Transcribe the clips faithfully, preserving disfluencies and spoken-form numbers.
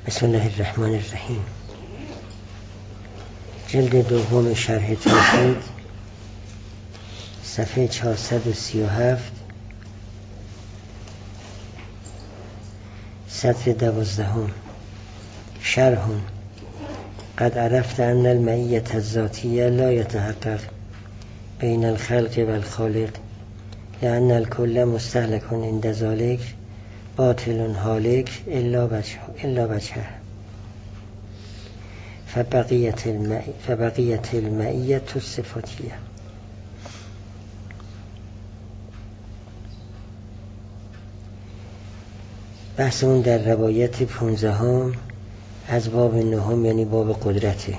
بسم الله الرحمن الرحیم. جلد دوم شرح توحید، صفحه چهارصد و سی و هفت، سطر دوازدهم. شرح: قد عرفت ان المعیت الذاتیه لا یتحقق بین الخلق و الخالق لأن الكل مستهلك عند ذلك باطل هالك الا وجه الا وجهه فبقیت المعیت فبقیت المعیت الصفاتیه. بحثمون در روایت پونزدهم از باب نهم، یعنی باب قدرته.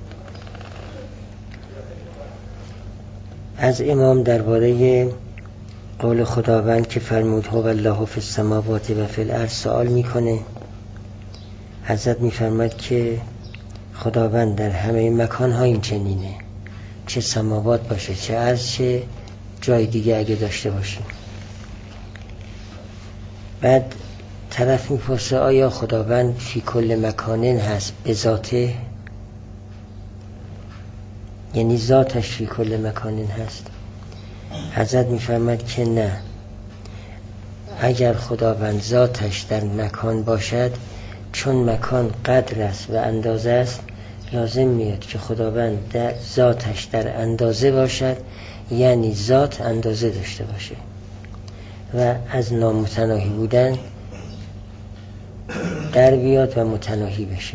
از امام درباره قول خداوند که فرمود هو الله فی السماوات و فی الارض سوال میکنه. حضرت میفرماید که خداوند در همه مکان‌ها این چنینه، چه سماوات باشه، چه ارض، چه جای دیگه اگه داشته باشیم. بعد طرف میپرسه آیا خداوند فی کل مکانن هست به ذاته، یعنی ذاتش فی کل مکانن هست؟ حضرت میفرماید که نه، اگر خداوند ذاتش در مکان باشد، چون مکان قدر است و اندازه است، لازم میاد که خداوند در ذاتش در اندازه باشد، یعنی ذات اندازه داشته باشه و از نامتناهی بودن در بیاد و متناهی بشه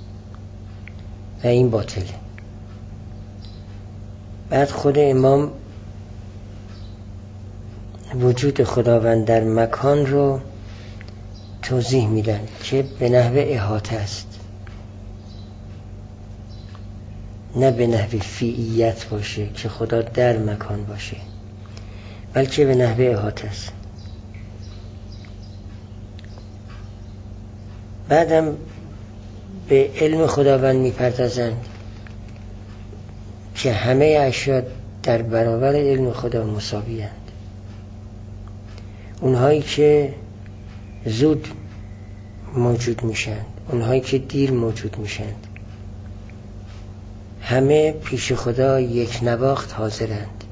و این باطله. بعد خود امام وجود خداوند در مکان رو توضیح میدن که به نحو احاطه است، نه به نحو فیعیت باشه که خدا در مکان باشه، بلکه به نحو احاطه است. بعدم به علم خداوند میپردازند که همه اشیا در برابر علم خدا مساوی اند. اونهایی که زود موجود میشن، اونهایی که دیر موجود میشن، همه پیش خدا یک نواخت حاضرند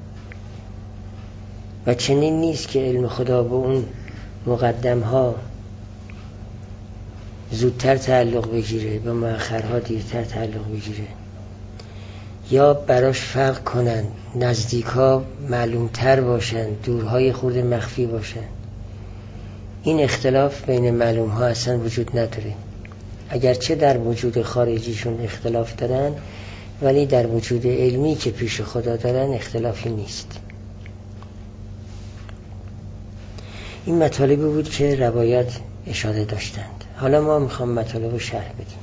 و چنین نیست که علم خدا به اون مقدم ها زودتر تعلق بگیره، به مؤخرها دیرتر تعلق بگیره، یا براش فرق کنن، نزدیک ها معلومتر باشن، دورهای خورده مخفی باشن. این اختلاف بین معلوم ها اصلا وجود نداره، اگرچه در وجود خارجیشون اختلاف دارن، ولی در وجود علمی که پیش خدا دارن اختلافی نیست. این مطالبی بود که روایات اشاره داشتند. حالا ما میخوام مطالب رو شرح بدیم.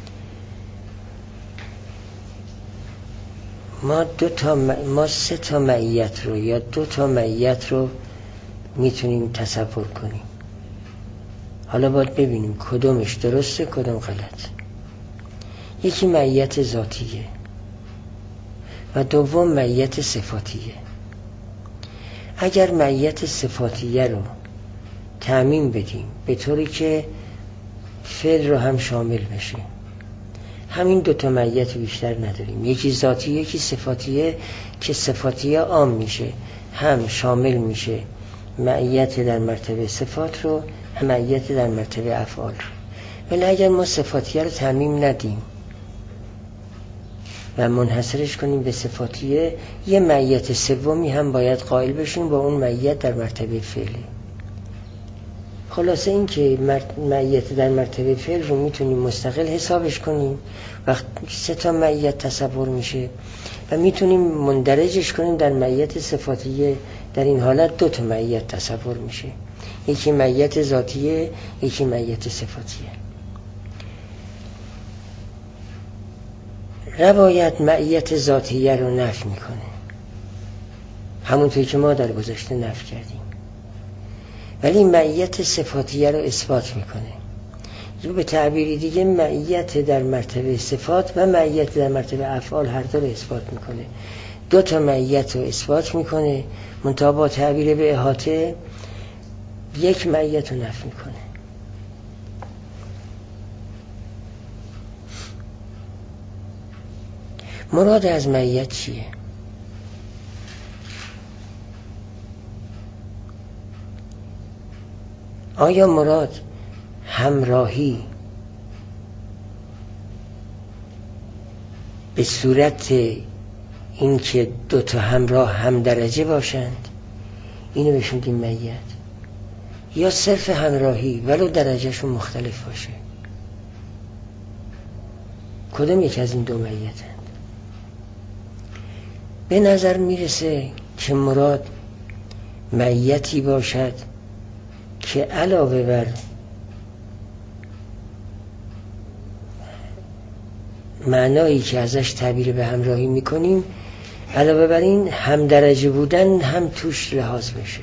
ما دو تا م... ما سه تا معیت رو یا دو تا معیت رو میتونیم تصور کنیم. حالا باید ببینیم کدومش درسته کدوم غلط. یکی معیت ذاتیه و دوم معیت صفاتیه. اگر معیت صفاتیه رو تعمیم بدیم به طوری که فعل رو هم شامل بشه، همین دوتا معیت بیشتر نداریم. یکی ذاتیه یکی صفاتیه، که صفاتیه عام میشه، هم شامل میشه معیت در مرتبه صفات رو، هم معیت در مرتبه افعال رو. ولی اگر ما صفاتیه رو تعمیم ندیم و منحصرش کنیم به صفاتیه، یه معیت سومی هم باید قائل بشیم با اون معیت در مرتبه فعلی. خلاصه این که معیت در مرتبه فعل رو میتونیم مستقل حسابش کنیم، وقت سه تا معیت تصور میشه، و میتونیم مندرجش کنیم در معیت صفاتیه. در این حالت دو تا معیت تصور میشه، یکی معیت ذاتیه یکی معیت صفاتیه. روایت معیت ذاتیه رو نفی میکنه، همونطور که ما در گذشته نفی کردیم، ولی معیت صفاتیه رو اثبات میکنه. یا به تعبیری دیگه معیت در مرتبه صفات و معیت در مرتبه افعال هر دو رو اثبات میکنه. دو تا معیت رو اثبات میکنه، منتها با تعبیر به احاطه یک معیت رو نفی میکنه. مراد از معیت چیه؟ آیا مراد همراهی به صورت اینکه دو تا همراه هم درجه باشند، اینو بهش میگیم معیت، یا صرف همراهی ولو درجهشون مختلف باشه؟ کدوم یک از این دو معیتند؟ به نظر میرسه که مراد معیتی باشد که علاوه بر معنایی که ازش تعبیر به همراهی میکنیم، علاوه بر این هم درجه بودن هم توش لحاظ بشه.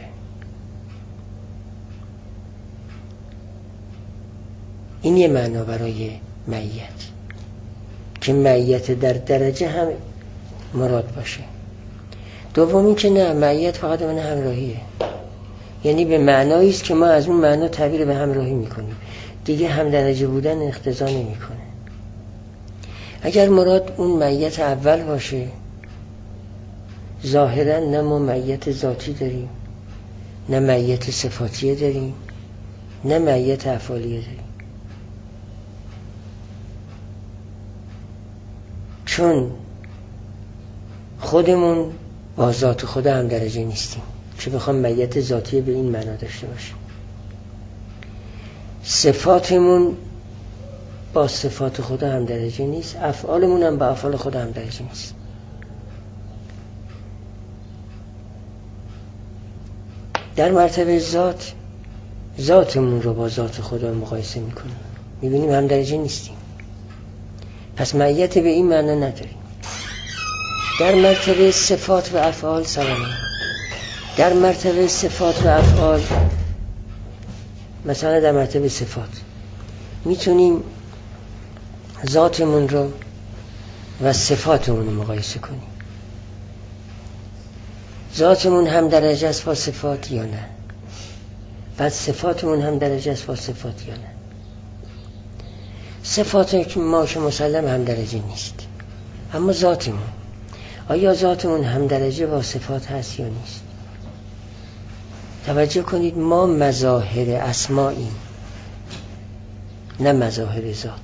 این یه معنا برای معیت، که معیت در درجه هم مراد باشه. دومی که نه، معیت فقط من همراهیه، یعنی به معنایی است که ما از اون معنا تعبیر به همراهی میکنیم، دیگه هم درجه بودن اقتضا نمیکنه. اگر مراد اون معیت اول باشه، ظاهرا نه ما معیت ذاتی داریم، نه معیت صفاتیه داریم، نه معیت افعالیه داریم، چون خودمون با ذات خود هم درجه نیستیم که بخوام معیت ذاتی به این معنا داشته باشیم. صفاتمون با صفات خدا هم درجه نیست، افعالمون هم با افعال خدا هم درجه نیست. در مرتبه ذات، ذاتمون رو با ذات خدا مقایسه میکنیم، میبینیم هم درجه نیستیم، پس معیت به این معنا نداریم. در مرتبه صفات و افعال سلام، در مرتبه صفات و افعال، مثلا در مرتبه صفات میتونیم ذاتمون رو و صفاتمون رو مقایسه کنیم. ذاتمون هم درجه است با صفات یا نه؟ بعد صفاتمون هم درجه است با صفات یا نه؟ صفات ما که مسلم هم درجه نیست، اما ذاتمون، آیا ذاتمون هم درجه با صفات هست یا نیست؟ توجه کنید، ما مظاهر اسماییم نه مظاهر ذات.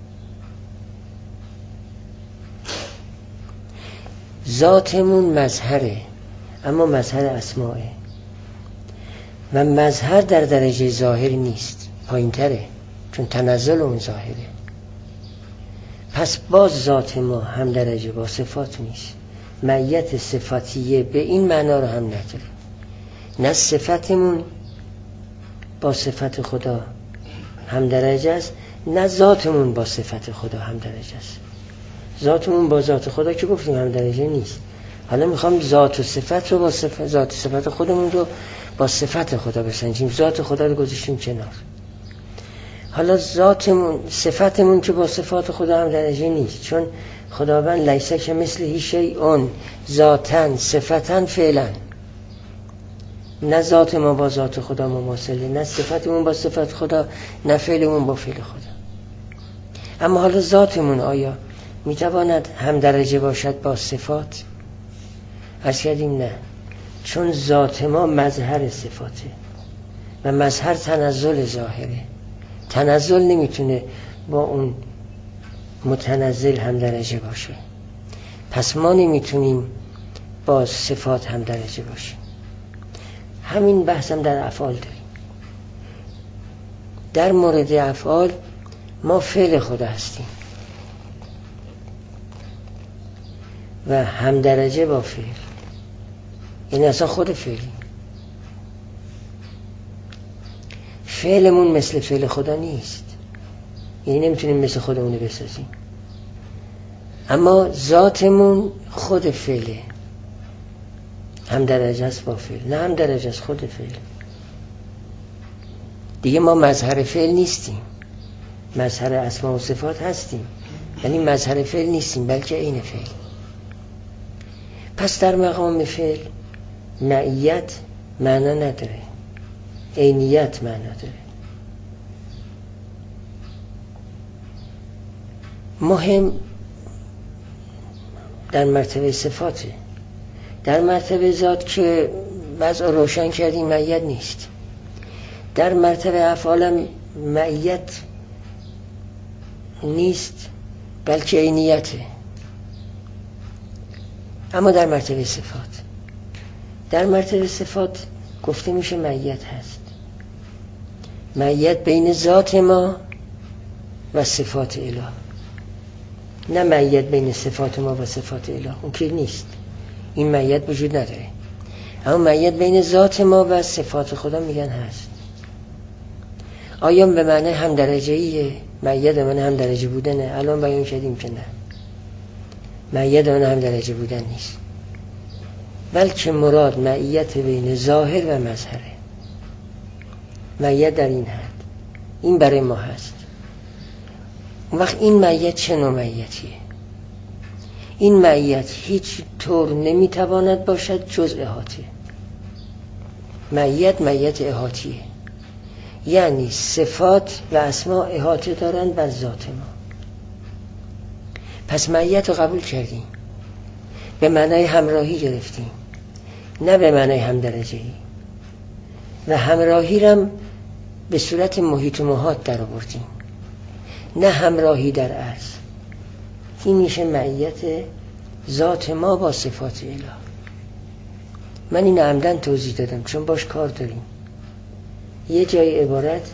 ذاتمون مظهره، اما مظهر اسمائه، و مظهر در درجه ظاهر نیست، پایین تره، چون تنزل اون ظاهره. پس باز ذات ما هم درجه با صفات نیست، معیت صفاتیه به این معنا رو هم نداره. نه صفتمون با صفت خدا هم درجه است، نه ذاتمون با صفت خدا هم درجه است. ذاتمون با ذات خدا که گفتیم هم درجه نیست. حالا میخوام ذات و صفت رو با صفت، ذات و صفت خودمون رو با صفت خدا بسنجیم، ذات خدا رو گذاشتیم کنار. حالا ذاتمون، صفتمون که با صفات خدا هم درجه نیست، چون خداوند لیسه که مثل شیء ذاتن صفتن فعلا. نه ذات ما با ذات خدا مماثله، نه صفتمون با صفت خدا، نه فعلمون با فعل خدا. اما حالا ذاتمون آیا میتواند هم درجه باشد با صفات؟ عرض کردیم نه، چون ذات ما مظهر صفاته و مظهر تنزل ظاهره. تنزل نمیتونه با اون متنزل هم درجه باشه، پس ما نمیتونیم با صفات هم درجه باشیم. همین بحثم در افعال داریم. در مورد افعال ما فعل خدا هستیم و هم درجه با فعل، یعنی اصلا خود فعلی. فعلمون مثل فعل خدا نیست، یعنی نمیتونیم مثل خودمون بسازیم، اما ذاتمون خود فعله، هم درجه است با فعل، نه هم درجه است خود فعل. دیگه ما مظهر فعل نیستیم، مظهر اسما و صفات هستیم، یعنی مظهر فعل نیستیم بلکه عین فعل. پس در مقام فعل معیت معنا نداره، عینیت معنا داره. مهم در مرتبه صفاته. در مرتبه ذات که وضع روشن کردیم معیت نیست. در مرتبه افعالم معیت نیست بلکه عینیته. اما در مرتبه صفات، در مرتبه صفات گفته میشه معیت هست. معیت بین ذات ما و صفات اله، نه معیت بین صفات ما و صفات اله، اون که نیست، این معیت وجود نداره. اما معیت بین ذات ما و صفات خدا میگن هست. آیا به معنی هم درجه‌ایه؟ معیت به معنی هم درجه بودنه؟ الان بیان کردیم که نه، معیت به معنی هم درجه بودن نیست، بلکه مراد معیت بین ظاهر و مظهره. معیت در این حد، این برای ما هست. اون وقت این معیت چه نوع معیتیه؟ این معیت هیچ طور نمیتواند باشد جز احاطه. معیت معیت احاطیه، یعنی صفات و اسما احاطه دارند بر ذات ما. پس معیت رو قبول کردیم، به معنای همراهی گرفتیم، نه به معنای هم درجه‌ای. و همراهی رم به صورت محیط و محاط در آوردیم، نه همراهی در عرض. این میشه معیت ذات ما با صفات اله. من این عمدن توضیح دادم چون باش کار داریم. یه جای عبارت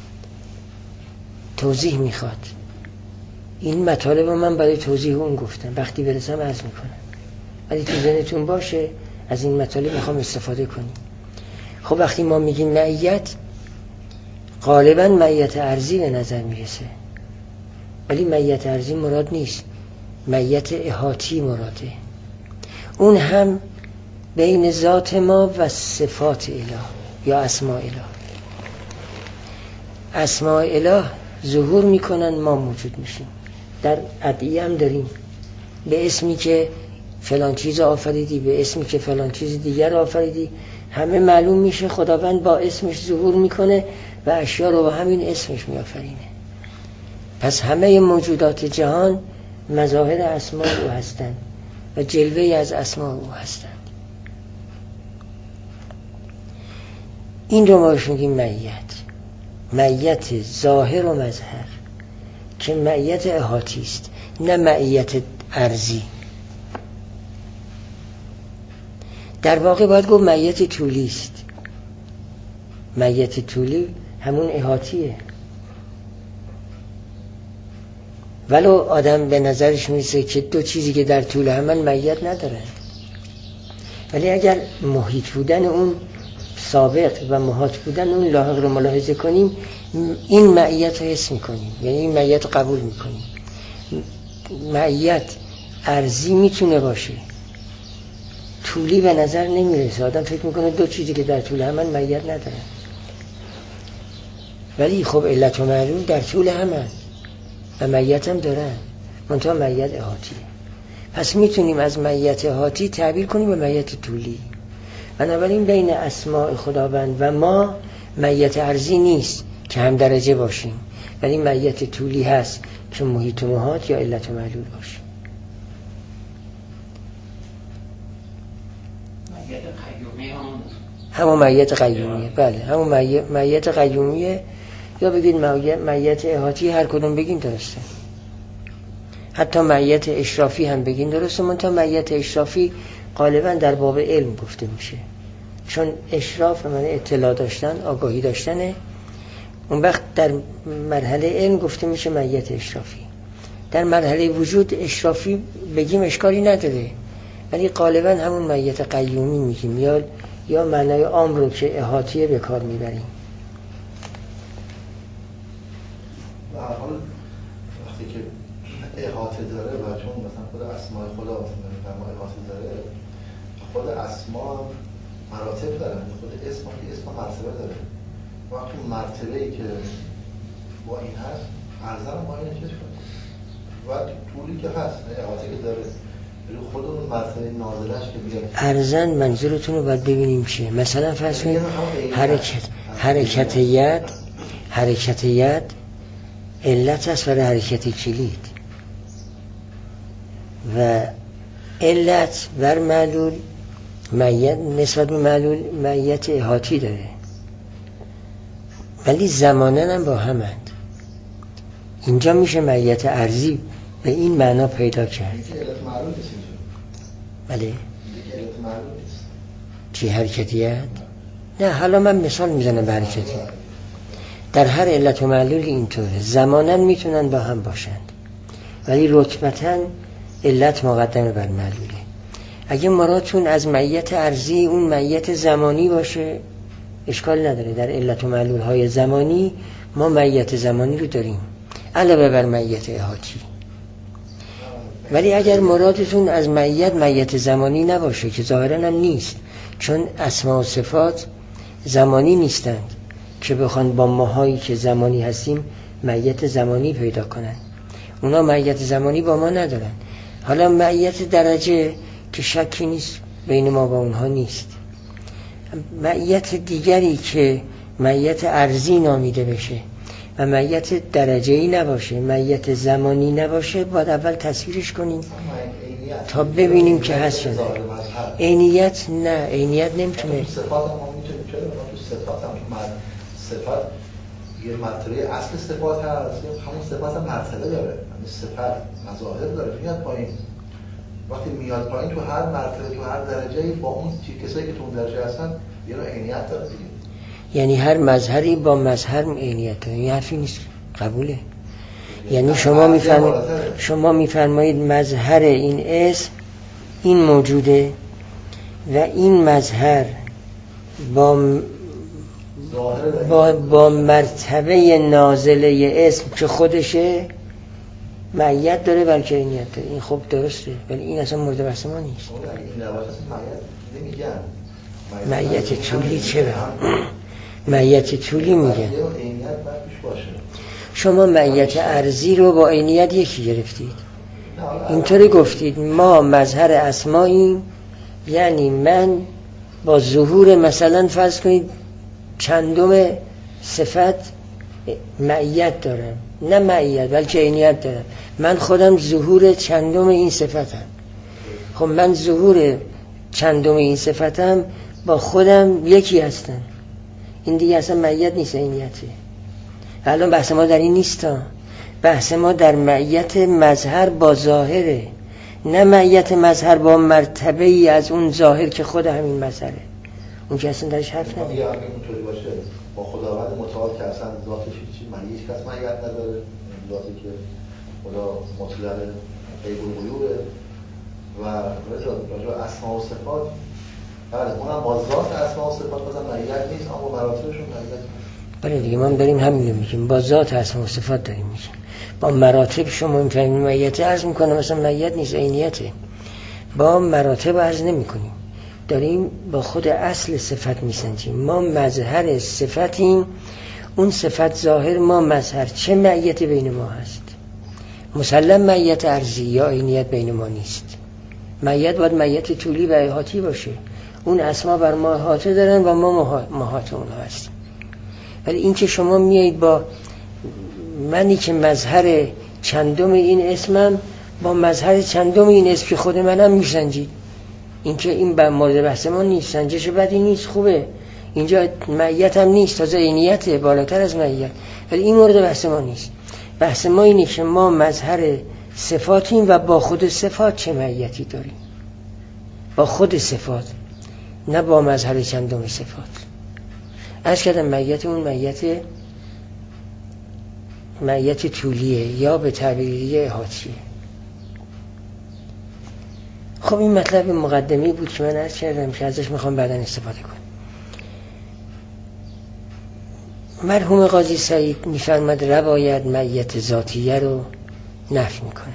توضیح میخواد، این مطالب رو من برای توضیح اون گفتم، وقتی برسم عرض میکنم، ولی تو ذهنتون باشه از این مطالب میخوام استفاده کنیم. خب وقتی ما میگیم معیت، غالبا معیت ارضی به نظر میرسه، ولی معیت ارضی مراد نیست، معیت احاطی مراده. اون هم بین ذات ما و صفات اله یا اسماء اله. اسماء اله ظهور میکنن، ما موجود میشیم. در ادعیه هم داریم، به اسمی که فلان چیز آفریدی، به اسمی که فلان چیز دیگر آفریدی. همه معلوم میشه خداوند با اسمش ظهور میکنه و اشیا رو با همین اسمش میآفرینه. پس همه موجودات جهان مظاهر اسماء او هستند و جلوه از اسماء او هستند. این رو ما بهش میگیم معیت، معیت ظاهر و مظهر که معیت احاطی است، نه معیت ارضی. در واقع باید گفت معیت طولی است. معیت طولی همون احاطیه، ولو آدم به نظرش میرسه که دو چیزی که در طول همان معیت ندارن، ولی اگر محیط بودن اون سابق و محاط بودن اون لاحق رو ملاحظه کنیم، این معیت رو حس میکنیم، یعنی این معیت رو قبول میکنیم. معیت ارضی میتونه باشه، طولی به نظر نمیرسه. آدم فکر میکنه دو چیزی که در طول همان معیت ندارن، ولی خب علت و معلول در طول همان و معیت هم دارن، منتها معیت احاطیه. پس میتونیم از معیت احاطی تعبیر کنیم به معیت طولی. بنابراین بین اسماء خداوند و ما معیت ارضی نیست که هم درجه باشیم، ولی معیت طولی هست که محیط و محاط یا علت و معلول باشه. همون معیت قیومیه. بله همون معیت قیومیه، یا بگید معیت احاطی، هر کدوم بگیم درسته. حتی معیت اشرافی هم بگیم درسته، منتها معیت اشرافی غالبا در باب علم گفته میشه، چون اشراف معنی اطلاع داشتن، آگاهی داشتنه. اون وقت در مرحله علم گفته میشه معیت اشرافی. در مرحله وجود اشرافی بگیم اشکالی نداره، ولی غالبا همون معیت قیومی میگیم، یا یا معنای عام رو که احاطیه به کار میبریم. به هر حال وقتی که احاطه داره و چون مثلا خود اسماء خدا مثلا ما احاطه داره، خود اسما مراتب داره، خود اسم که اسم مرتبه داره. وقتی مرتبه‌ای که با این هست ارزن ما اینه چیز کنیم و طولی که هست احاطه که داره خود اون مرتبه نازلش که بیاد ارزن. منظورتون رو باید ببینیم چیه. مثلا فرض کنید حرکت حرکت ید حرکت ید علت است برای حرکت کلید و علت بر معلول معیت نسبت به معلول معیت احاطی داره، ولی زمانن هم با همند. اینجا میشه معیت ارضی به این معنا پیدا کرد. علت معلول نیست اینجا. بله. علت معلول نیست. چی حرکتیت؟ نه، حالا من مثال میزنم به حرکتی. در هر علت و معلول اینطوره، زمانن میتونن با هم باشند ولی رتبتاً علت مقدمه بر معلوله. اگه مرادتون از معیت ارضی اون معیت زمانی باشه اشکال نداره، در علت و معلول های زمانی ما معیت زمانی رو داریم علاوه بر معیت احاطی. ولی اگر مرادتون از معیت معیت زمانی نباشه که ظاهراً هم نیست، چون اسما و صفات زمانی نیستند که بخوان با ماهایی که زمانی هستیم معیت زمانی پیدا کنن، اونا معیت زمانی با ما ندارن. حالا معیت درجه که شکی نیست بین ما با اونها نیست، معیت دیگری که معیت ارضی نامیده بشه و معیت درجه‌ای نباشه، معیت زمانی نباشه، باید اول تصویرش کنیم تا ببینیم که هست شده. عینیت نه، عینیت نمیتونه. صفات هم میتونه چرا تو صفات هم صفات یه مرتبه اصل صفات هست، همون صفات هم مرتبه داره، یعنی صفت مظاهر داره، میاد پایین. وقتی میاد پایین تو هر مرتبه تو هر درجه‌ای با اون کسایی که تو اون درجه هستن یه نوع عینیت داره دیگه. یعنی هر مظهری با مظهر عینیت داره، این حرفی نیست، قبوله. یعنی شما میفرمایید شما میفرمایید مظهر این اسم این موجوده و این مظهر با با, با مرتبه نازله اسم که خودشه معیت داره بلکه عینیت داره. این خب درسته، ولی این اصلا مورد بحث ما نیست. معیت طولی چرا؟ معیت طولی میگه. شما معیت ارضی رو با عینیت یکی گرفتید، اینطوری گفتید ما مظهر اسماییم، یعنی من با ظهور مثلا فرض کنید چندم صفت معیت دارم، نه معیت بلکه عینیت دارم، من خودم ظهور چندم این صفتم. خب من ظهور چندم این صفتم با خودم یکی هستم، این دیگه اصلا معیت نیست، عینیته. الان بحث ما در این نیستا، بحث ما در معیت مظهر با ظاهره، نه معیت مظهر با مرتبه ای از اون ظاهر که خود همین مظهره، اون که اصلا درش حرف نداره. اگه اینطوری باشه با خداوند متعال که اصلا ذاتش هیچی معنی هیچ کس معیت نداره، ذاتی که خدا مطلق غیب الغیوبه و راجع اسما و صفات، بله اونم با ذات اسما و صفات مثلا معیت نیست، اما مراتبشون معیت نیست. بله دیگه ما داریم همین رو میگیم، با ذات اسما و صفات داریم میگیم، با مراتب شما میفهمید معیت عرض میکنه مثلا معیت نیست، عینیته. با مراتب عرض نمیکنیم، داریم با خود اصل صفت میسنجیم. ما مظهر صفتیم، اون صفت ظاهر، ما مظهر. چه معیت بین ما هست؟ مسلم معیت عرضی یا عینیت بین ما نیست. معیت باید معیت طولی و احاطی باشه، اون اسما بر ما احاطه دارن و ما احاطه اونها هستیم. ولی این که شما میایید با منی که مظهر چندم این اسمم با مظهر چندم این اسم که خود منم میسنجید، این که این به مورد بحث ما نیست، سنجش بدی نیست، خوبه، اینجا معیت هم نیست، تازه عینیته بالاتر از معیت، ولی این مورد بحث ما نیست. بحث ما اینه که ما مظهر صفاتیم و با خود صفات چه معیتی داریم، با خود صفات، نه با مظهر چندم صفات. عرض کردم معیت اون معیت معیت طولیه یا به تعبیر دیگه احاطیه. خب این مطلب مقدمی بود که من عرض کردم که ازش میخوام بعداً استفاده کنم. مرحوم قاضی سعید میفرماد روایت معیت ذاتیه رو نفی میکنه.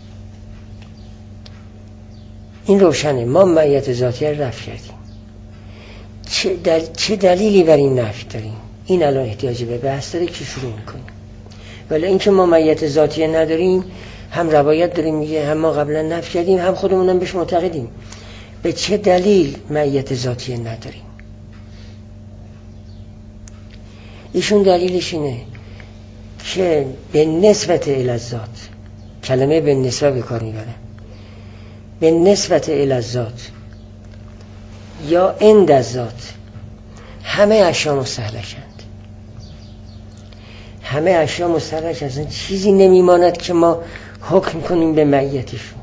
این روشنه، ما معیت ذاتیه رو رفع کردیم. چه, دل... چه دلیلی بر این نفی داریم؟ این الان احتیاجی به بحث داره که شروع میکنیم. ولی اینکه ما معیت ذاتیه نداریم، هم روایت داریم میگه، هم ما قبلا نفی کردیم، هم خودمونم بهش معتقدیم. به چه دلیل معیت ذاتیه نداریم؟ ایشون دلیلش اینه که به نسبت الذات، کلمه به نسبت به کار میبره، به نسبت الذات یا عند الذات همه اشیا مستهلکند. همه اشیا مستهلک هستند، چیزی نمیماند که ما حکم کنیم به معیتشون.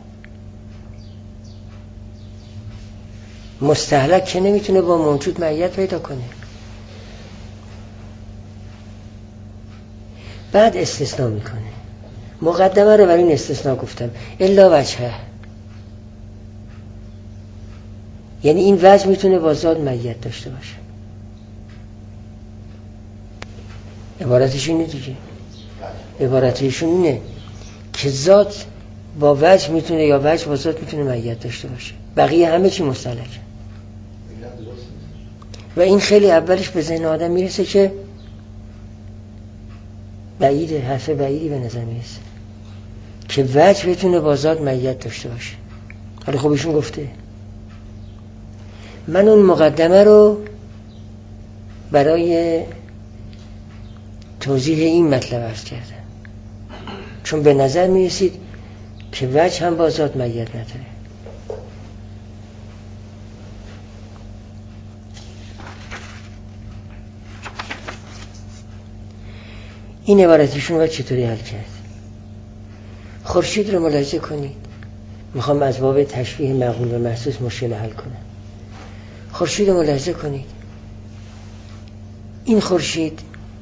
مستهلک که نمیتونه با موجود معیت پیدا کنه. بعد استثناء میکنه. مقدمه رو برای این استثناء گفتم الا وجهه، یعنی این وجه میتونه با ذات معیت داشته باشه. عبارتش اینه دیگه، عبارتشون اینه که ذات با وجه میتونه یا وجه با ذات میتونه معیت داشته باشه، بقیه همه چی مستهلکه. و این خیلی اولش به ذهن آدم میرسه که بعیده، حرف بعیدی به نظر میرسه که وجه بتونه با ذات معیت داشته باشه. حالا خب ایشون گفته من اون مقدمه رو برای توضیح این مطلب عرض کردم، چون به نظر میرسید که وجه هم با ذات معیت نداره. این عبارتشون رو چطوری حل کرد؟ خورشید رو ملاحظه کنید. میخوام از باب تشبیه معقول و محسوس مشکل حل کنم. خورشید رو ملاحظه کنید. این خورشید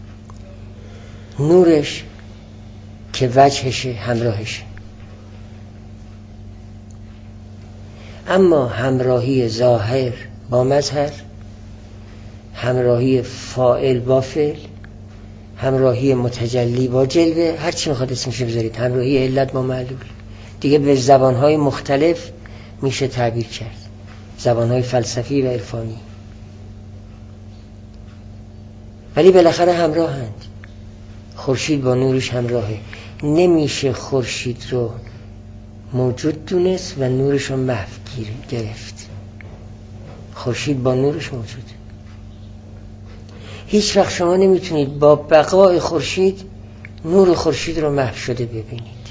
نورش که وجهشه همراهشه، اما همراهی ظاهر با مظهر، همراهی فاعل با فعل، همراهی متجلی با جلوه، هر چی میخواد اسمش بذارید، همراهی علت با معلول، دیگه به زبانهای مختلف میشه تعبیر کرد، زبانهای فلسفی و عرفانی، ولی بالاخره همراهند. خورشید با نورش همراهه. نمیشه خورشید رو موجود دونست و نورش رو محو گرفت. خورشید با نورش موجود. هیچ وقت شما نمیتونید با بقای خورشید نور خورشید رو محو شده ببینید.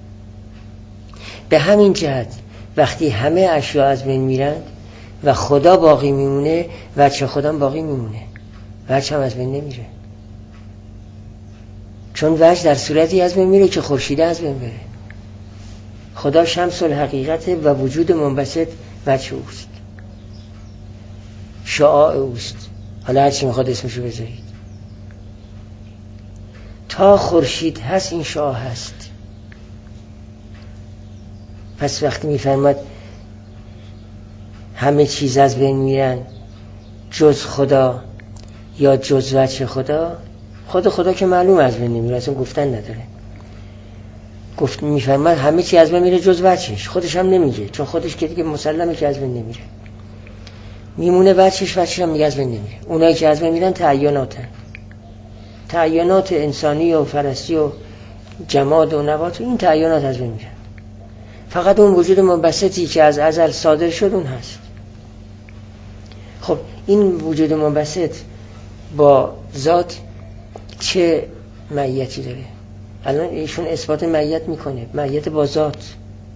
به همین جهت وقتی همه اشیا از بین میرند و خدا باقی میمونه، وجه خدا باقی میمونه، وجه هم از بین نمیره. چون وجه در صورتی از بین میره که خورشید از بین بره. خدا شمس الحقیقت و وجود منبسط وجه اوست، شعاع اوست، حالا هرچی میخواد اسمشو بذارید. تا خورشید هست این شعاع هست. پس وقتی میفرماد همه چیز از بین میرن جز خدا یا جز وجه خدا، خود خدا که معلوم از بین نمیره، اصلا گفتن نداره. گفت میفرماد همه چیز از بین میره جز وجهش، خودش هم نمیگه، چون خودش که دیگه مسلمه که از بین نمیره، میمونه وجهش، وجهش هم میگه از بین نمیره. اونایی که از بین میرن تعیناتن، تعینات انسانی و فرستی و جماد و نبات و این تعینات از بین میرن. فقط اون وجود منبسطی که از ازل صادر شد اون هست. خب این وجود منبسط با ذات چه معیتی داره؟ الان ایشون اثبات معیت میکنه، معیت با ذات.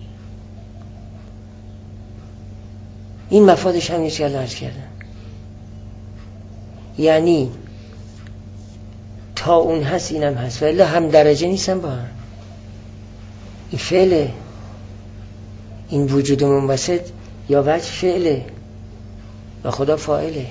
این مفادش هم نیست که الان عرض کردم. یعنی تا اون هست اینم هست، ولی هم درجه نیستن با هم. این فعله، این وجود منبسط یا وجه فعله و خدا فاعله.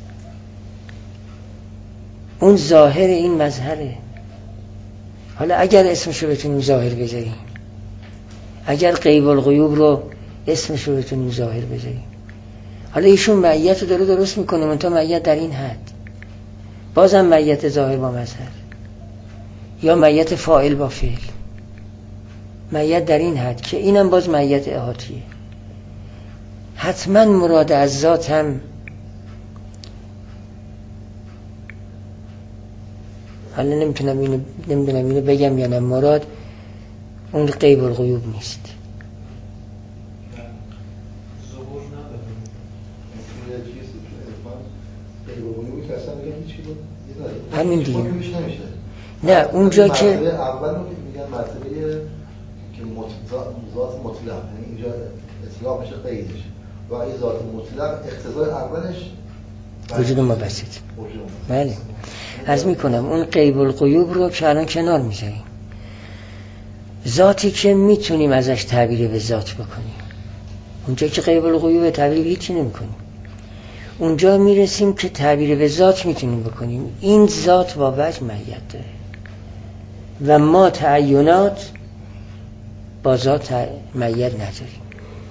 اون ظاهر این مظهره. حالا اگر اسمشو بتونیم ظاهر بذاریم، اگر غیب الغیوب رو اسمشو بتونیم ظاهر بذاریم، حالا ایشون معیت رو داره درست میکنه، منتها معیت در این حد، بازم معیت ظاهر با مظهر یا معیت فاعل با فعل، معیت در این حد که اینم باز معیت احاطیه. حتما مراد از ذات هم حالا نمیتونم اینو نمیدونم اینو بگم یا نه، مراد اون غیب الغیوب نیست. همین دیگه. نه اونجا که اول میگن مرتبه که ذات مطلق، یعنی اینجا اطلاق میشه قیدش و این ذات مطلق اقتضای اولش وجود مبسط. بله عرض میکنم اون غیب الغیوب رو که الان کنار میذاریم، ذاتی که میتونیم ازش تعبیر به ذات بکنیم، اونجا که غیب الغیوب تعبیر هیچی نمیکنیم، اونجا میرسیم که تعبیر به ذات میتونیم بکنیم. این ذات با وجه ماهیت داره و ما تعینات با ذات ماهیت نداریم.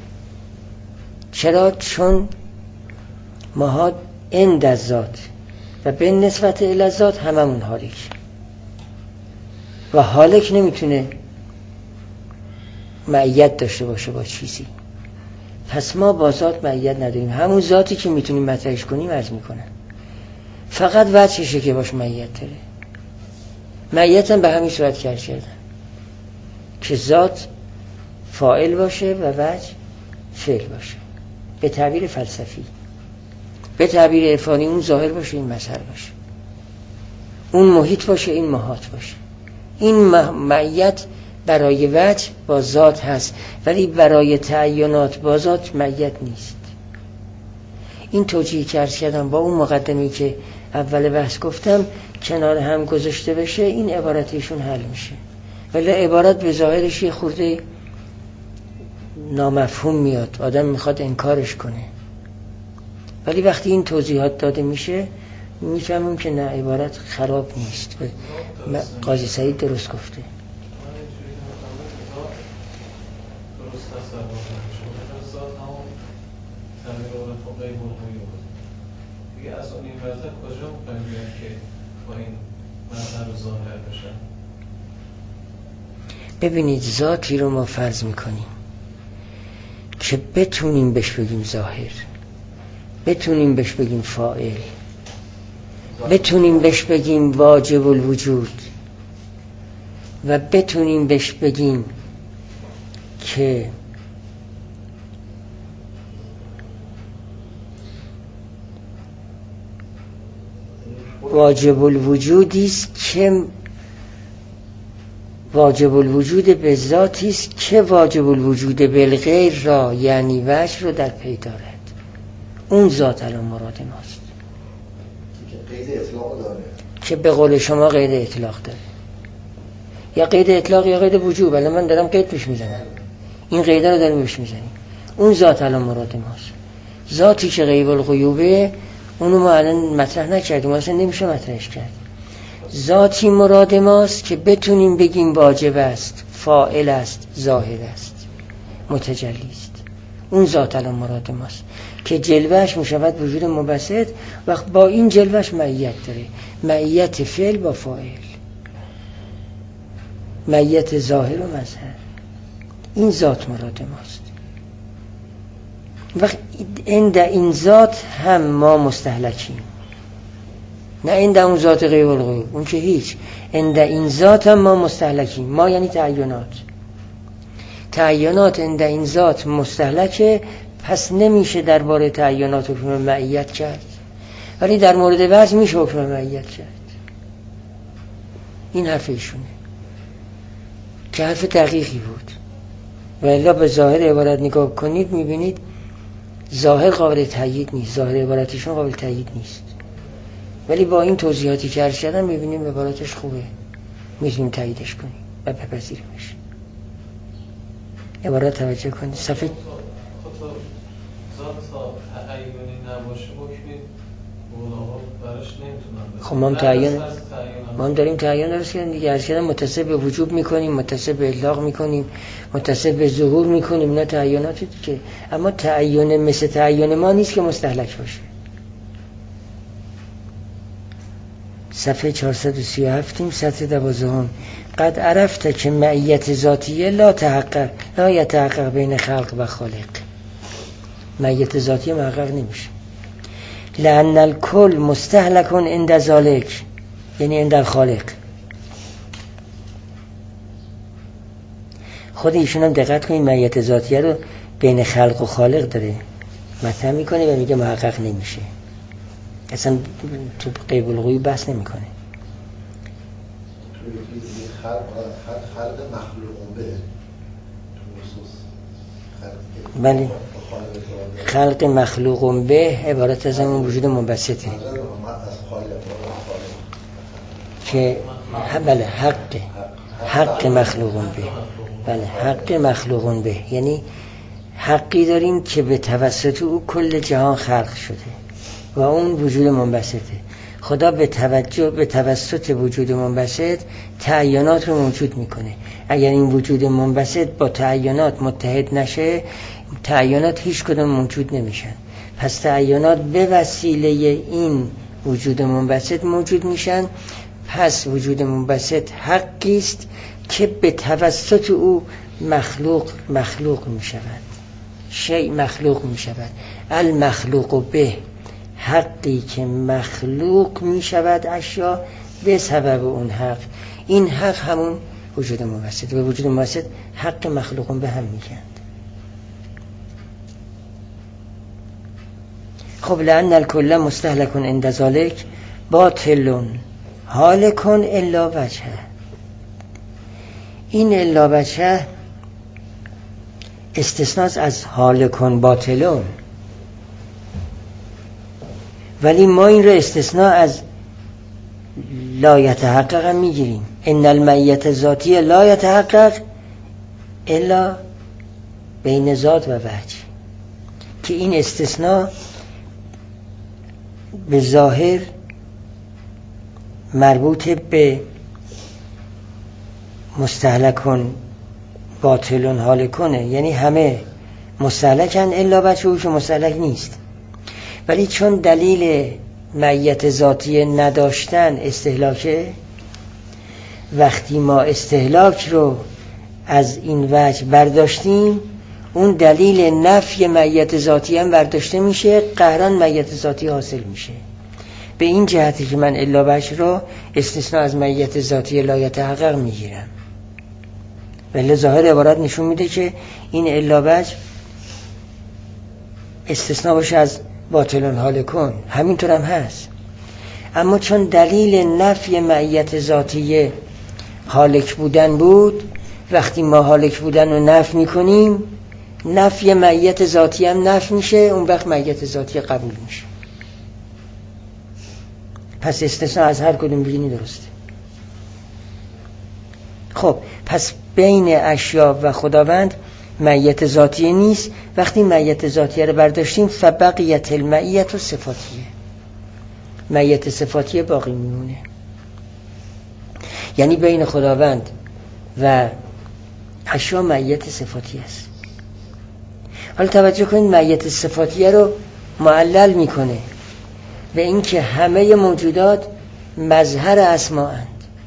چرا؟ چون ماها عند الذات و به نسبت الی ذات هممون حالک و حالک نمیتونه معیت داشته باشه با چیزی، پس ما با ذات معیت نداریم. همون ذاتی که میتونیم مطرحش کنیم عرض میکنن، فقط وجهشه که باش معیت داره. معیت هم به همین صورت کار کردن که ذات فاعل باشه و وجه فعل باشه، به تعبیر فلسفی. به تعبیر عرفانی اون ظاهر باشه این مظهر باشه، اون محیط باشه این محاط باشه. این معیت برای وجه با ذات هست ولی برای تعینات با ذات معیت نیست. این توجیه که عرض کردم با اون مقدمی که اول بحث گفتم کنار هم گذاشته بشه، این عبارتشون حل میشه. ولی عبارت به ظاهرش یه خورده نامفهوم میاد، آدم میخواد انکارش کنه، ولی وقتی این توضیحات داده میشه میفهمیم که نه، عبارت خراب نیست. قاضی سعید درست گفته. از اون این وضع کجا ممکنه بیان که با این مظهر و ظاهر بشن؟ ببینید ذاتی رو ما فرض میکنیم که بتونیم بهش بگیم ظاهر، بتونیم بهش بگیم فاعل، بتونیم بهش بگیم واجب الوجود و بتونیم بهش بگیم که واجب الوجودی است که واجب الوجود به ذاتی است که واجب الوجود بالغیر را یعنی وجه رو در پی دارد. اون ذات الان مراد ماست که قید اطلاق داره، که به قول شما قید اطلاق داره، یا قید اطلاق یا قید وجوب. الان من دارم قید پیش میزنم، این قیده رو داریم پیش میزنیم. اون ذات الان مراد ماست. ذاتی که غیب الغیوبه اونو ما الان مطرح نکردیم، اصلا نمیشه مطرحش کرد. ذاتی مراد ماست که بتونیم بگیم واجب است، فاعل است، ظاهر است، متجلی است. اون ذات الان مراد ماست که جلوهش مشابهت وجود مبسط و با این جلوهش معیت داره، معیت فعل با فاعل، معیت ظاهر و مظهر. این ذات مراد ماست. وقت عند این ذات هم ما مستهلکیم، نه عند اون ذات غیب الغیوب، اون که هیچ. عند این ذات هم ما مستهلکیم. ما یعنی تعینات. تعینات عند این ذات مستهلکه، پس نمیشه درباره تعینات حکم معیت کرد، ولی در مورد وجه میشه حکم معیت کرد. این حرف ایشونه که حرف دقیقی بود. و الا به ظاهر عبارت نگاه کنید میبینید ظاهر قابل تایید نیست، ظاهر عبارتشون قابل تایید نیست، ولی با این توضیحاتی که عرض کردم میبینیم عبارتش خوبه، میتونیم تاییدش کنیم و بپذیریمش. عبارت توجه کنید صفحه خب ذات تا تعیینی نباشه حکمی اولاها براش نمیتونن. خب ما هم تعیین ما هم داریم تعیین درست کردیم دیگه. عرض کردم متصل به وجوب میکنیم، متصل به اطلاق میکنیم، متصل به ظهور میکنیم، نه تعییناتی که. اما تعیین مثل تعیین ما نیست که مستهلک باشه. صفحه چهارصد و سی و هفت سطر دوازدهم. قد عرفت که معیت ذاتیه لا تحقق لا یتحقق بین خلق و خالق. معیت ذاتیه محقق نمیشه. لأن الکل مستهلک عند ذالک، یعنی عند الخالق. خود ایشون هم دقت کنید معیت ذاتیه رو بین خلق و خالق داره مطرح میکنه و میگه محقق نمیشه، اصلا تو غیب الغیوب بحث نمیکنه. خلق خلق مخلوق به بله. خلق مخلوق به عبارت از همون وجود منبسطه که بله حق حق مخلوق به، بله حق مخلوق به یعنی حقی داریم که به توسط او کل جهان خلق شده و اون وجود منبسطه. خدا به توجه به توسط وجود منبسط تعینات رو موجود میکنه. اگر این وجود منبسط با تعینات متحد نشه، تعینات هیچ کدوم موجود نمیشن. پس تعینات به وسیله این وجود منبسط موجود میشن. پس وجود منبسط حقی است که به توسط او مخلوق مخلوق میشود، شیء مخلوق میشود. المخلوق به، حقی که مخلوق میشود اشیا به سبب اون حق. این حق همون وجود منبسط. و وجود منبسط حق مخلوق به هم میگند. خب لأن الکل مستهلک عند ذلک باطل هالک الا وجهه. این الا وجهه استثناء از هالک باطلون، ولی ما این رو استثناء از لا یتحقق هم میگیریم. ان المعیت ذاتی لا یتحقق الا بین ذات و وجه، که این استثناء به ظاهر مربوط به مستهلکون باطلون هالکونه، یعنی همه مستهلکن الا وجه او که مستهلک نیست. ولی چون دلیل معیت ذاتی نداشتن استهلاکه، وقتی ما استهلاک رو از این وجه برداشتیم، اون دلیل نفی معیت ذاتی هم برداشته میشه، قهران معیت ذاتی حاصل میشه. به این جهتی که من الا وجه رو استثناء از معیت ذاتی لا یتحقق میگیرم. ولی ظاهر عبارت نشون میده که این الا وجه استثناء باشه از باطلون هالکون، همینطور هم هست. اما چون دلیل نفی معیت ذاتی هالک بودن بود، وقتی ما هالک بودن رو نفی میکنیم، نفی معیت ذاتی هم نفی میشه، اون وقت معیت ذاتی قبول میشه. پس استثناء از هر کدوم بگینی درسته. خب پس بین اشیا و خداوند معیت ذاتی نیست. وقتی معیت ذاتی رو برداشتیم فبقیت المعیت و صفاتیه، معیت صفاتیه باقی میمونه. یعنی بین خداوند و اشیا معیت صفاتی است. حالا توجه کنید، معیت صفاتیه رو معلل میکنه به اینکه همه موجودات مظهر اسماءند.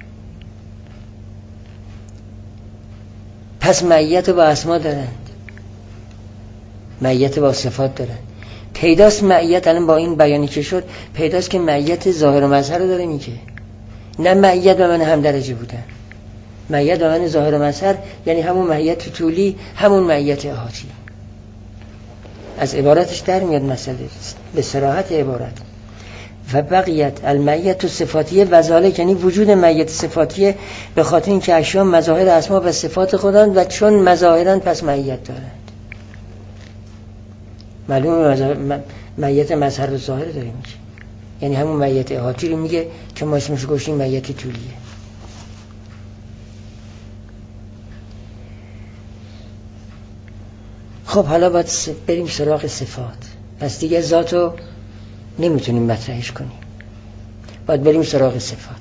پس معیت با اسما دارند، معیت با صفات دارند. پیداست معیت، الان با این بیانی که شد پیداست که معیت ظاهر و مظهر رو داره میگه، نه معیت به من هم درجه بودن. معیت به من ظاهر و مظهر یعنی همون معیت طولی، همون معیت احاطی. از عبارتش در میاد مسئله به صراحت عبارت. و بقیت المعیت صفاتیه و ذالک، یعنی وجود معیت صفاتیه به خاطر اینکه اشیا مظاهر اسما و صفات خداند و چون مظاهرند پس معیت دارند. معلومه معیت مظهر و ظاهر داره میگه، یعنی همون معیت احاطی رو میگه که ما اسمش گوشیم معیت طولیه. خب حالا باید بریم سراغ صفات. پس دیگه ذاتو نمیتونیم مطرحش کنیم، باید بریم سراغ صفات.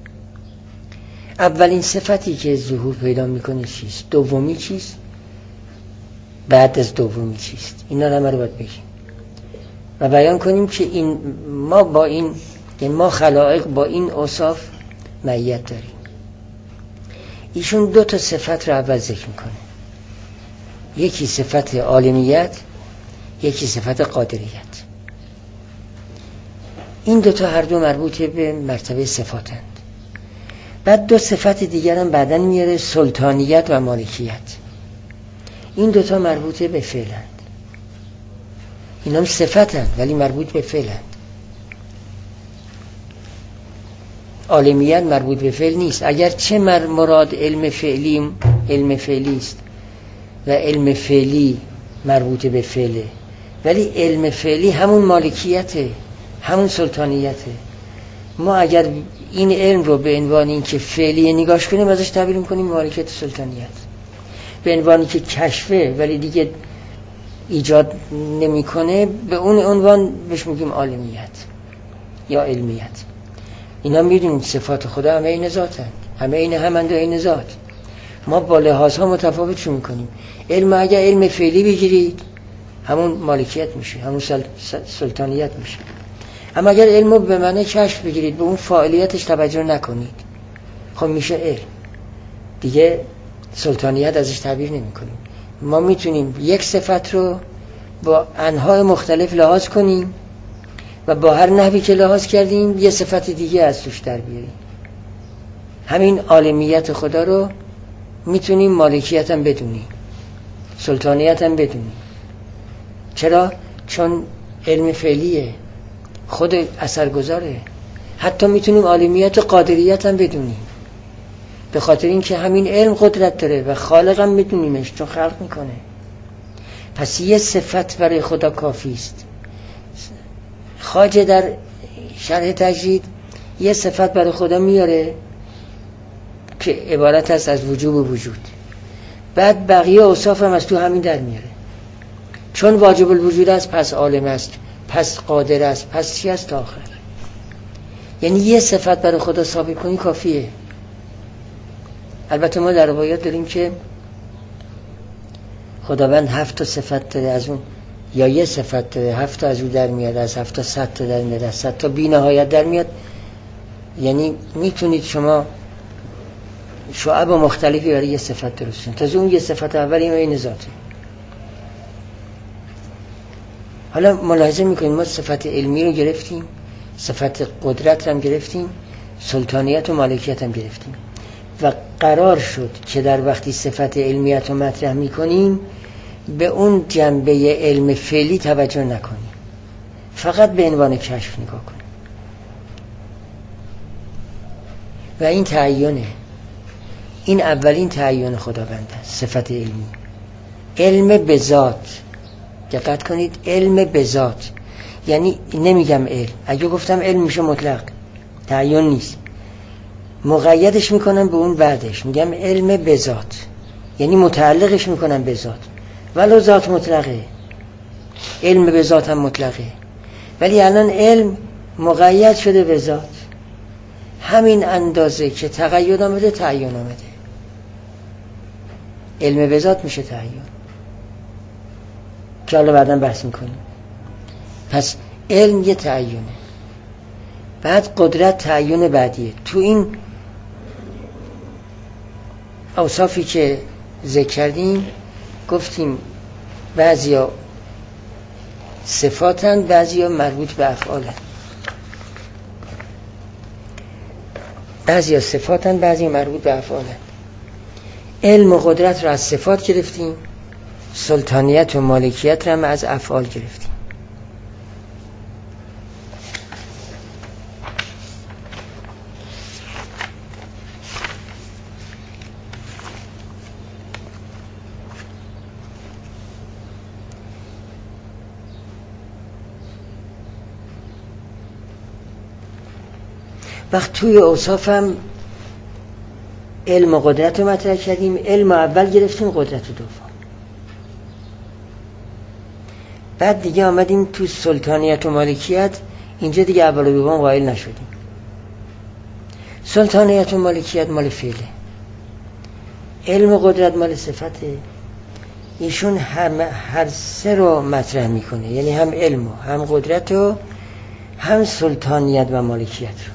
اولین صفتی که ظهور پیدا میکنه چیست؟ دومی چیست؟ بعد از دومی چیست؟ اینا رو همه رو باید بگیم و بیان کنیم که این ما با این یعنی ما خلائق با این اوصاف معیت داریم. ایشون دو تا صفت رو اول ذکر میکنه، یکی صفت عالمیت، یکی صفت قادریت. این دو تا هر دو مربوط به مرتبه صفاتند. بعد دو صفت دیگر هم بعداً میاره، سلطانیت و مالکیت. این دو تا مربوط به فعلند. اینا هم صفتند ولی مربوط به فعلند. عالمیت مربوط به فعل نیست، اگر چه مراد علم فعلی علم فعلی است و علم فعلی مربوط به فعله، ولی علم فعلی همون مالکیته، همون سلطانیته. ما اگر این علم رو به عنوان این که فعلی نگاش کنیم، ازش تعبیر می‌کنیم مالکیت سلطانیت. به عنوانی که کشفه ولی دیگه ایجاد نمی‌کنه، به اون عنوان بهش میگیم عالمیت یا علمیت. اینا میدونیم صفات خدا همه این ذاتن، همه این همند و این ذات. ما با لحاظها متفاوت شو میکنیم. علم اگر علم فعلی بگیرید همون مالکیت میشه، همون سل... سلطانیت میشه. اما اگر علمو به معنی کشف بگیرید، به اون فاعلیتش توجه نکنید، خب میشه علم دیگه، سلطانیت ازش تعبیر نمی کنیم. ما میتونیم یک صفت رو با انواع مختلف لحاظ کنیم و با هر نحوی که لحاظ کردیم یه صفت دیگه از توش در بیاریم. همین عالمیت خدا رو میتونیم مالکیت هم بدونیم، سلطانیت هم بدونیم. چرا؟ چون علم فعلیه، خود اثرگذاره. حتی میتونیم عالمیت قادریت هم بدونیم، به خاطر اینکه همین علم قدرت داره و خالق هم میدونیمش، چون خلق میکنه. پس یه صفت برای خدا کافی است. خواجه در شرح تجرید یه صفت برای خدا میاره که عبارت است از وجوب و وجود، بعد بقیه اوصاف هم از تو همین در میاره. چون واجب الوجود است پس عالم است، پس قادر است، پس چی است تا آخر. یعنی یه صفت برای خدا ثابت کنی کافیه. البته ما در روایات داریم که خداوند هفت تا صفت داره، از اون یا یه صفت داره، هفت تا از اون در میاد، از هفت تا صد تا در میاد، از صد تا بی نهایت در میاد. یعنی میتونید شما شعب مختلفی برای یه صفت درست کنید. تا اون یه صفت اولی این ذاته. حالا ملاحظه میکنیم ما صفت علمی رو گرفتیم، صفت قدرت هم گرفتیم، سلطانیت و مالکیت هم گرفتیم و قرار شد که در وقتی صفت علمیت رو مطرح میکنیم به اون جنبه علم فعلی توجه نکنیم، فقط به عنوان کشف نگاه کنیم. و این تعیینه، این اولین تعیین خداوند است، صفت علمی. علم به ذات، دقت کنید، علم به ذات. یعنی نمیگم علم، اگه گفتم علم میشه مطلق، تعیین نیست، مقیدش میکنم به اون بعدش، میگم علم به ذات، یعنی متعلقش میکنم به ذات. ولو ذات مطلقه، علم به ذات هم مطلقه، ولی الان علم مقید شده به ذات. همین اندازه که تقید آمده تعیین آمده، علم به ذات میشه تعیین، که حالا بعداً بحث میکنیم. پس علم یه تعیینه، بعد قدرت تعیین بعدیه. تو این اوصافی که ذکر کردیم گفتیم بعضیا صفاتن، بعضیا مربوط به افعالن. بعضیا صفاتن، بعضیا مربوط به افعالن. علم و قدرت رو از صفات گرفتیم، سلطانیت و مالکیت رو هم از افعال گرفتیم. وقت توی اوصافم علم و قدرت رو مطرح کردیم، علم اول گرفتیم، قدرت دوم. بعد دیگه آمدیم تو سلطانیت و مالکیت، اینجا دیگه اول و دوم قائل نشدیم. سلطانیت و مالکیت مال فعله، علم و قدرت مال صفته. ایشون هم هر سه رو مطرح میکنه، یعنی هم علم و هم قدرت و هم سلطانیت و مالکیت رو،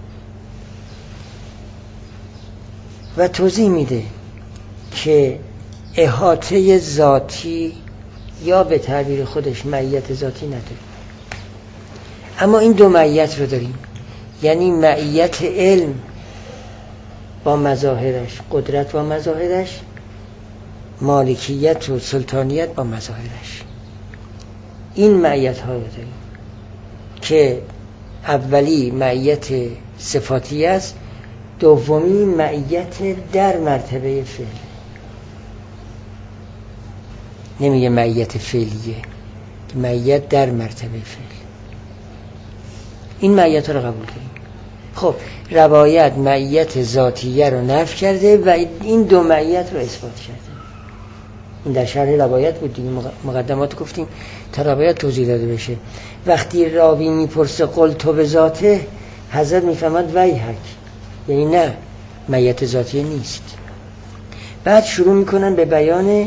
و توضیح میده که احاطه ذاتی یا به تعبیر خودش معیت ذاتی نداره، اما این دو معیت رو داریم. یعنی معیت علم با مظاهرش، قدرت با مظاهرش، مالکیت و سلطانیت با مظاهرش. این معیت ها رو داریم که اولی معیت صفاتی است، دومی معیت در مرتبه فعل. نمیگه معیت فعلیه، معیت در مرتبه فعل. این معیت رو قبول کنیم. خب روایت معیت ذاتیه رو نفی کرده و این دو معیت رو اثبات کرده. این در شرح روایت بود دیگه، مقدمات گفتیم تا روایت توضیح داده بشه. وقتی راوی میپرسه قل تو به ذاته، حضرت میفهمد ویحک، یعنی نه معیت ذاتیه نیست. بعد شروع میکنن به بیان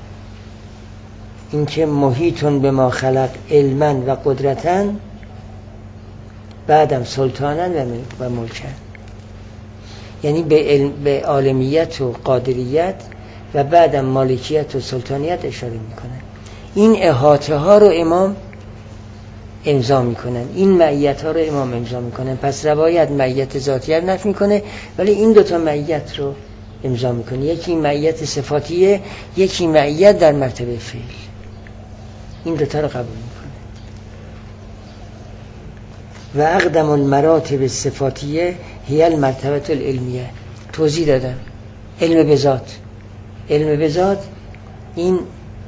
اینکه محیطون به ما خلق علما و قدرتا، بعدم سلطانن و ملکن، یعنی به, علم به عالمیت و قادریت و بعدم مالکیت و سلطانیت اشاره میکنن. این احاطه ها رو امام امضا میکنن، این معیت ها رو امام امضا میکنن. پس روایت معیت ذاتیه رو نفی میکنه ولی این دوتا معیت رو امضا میکنه، یکی معیت صفاتیه، یکی معیت در مرتبه فعل. این دوتا رو قبول میکنه. و اقدم المراتب الصفاتیه هی المرتبه العلمیه. توضیح دادم علم به ذات، علم به ذات این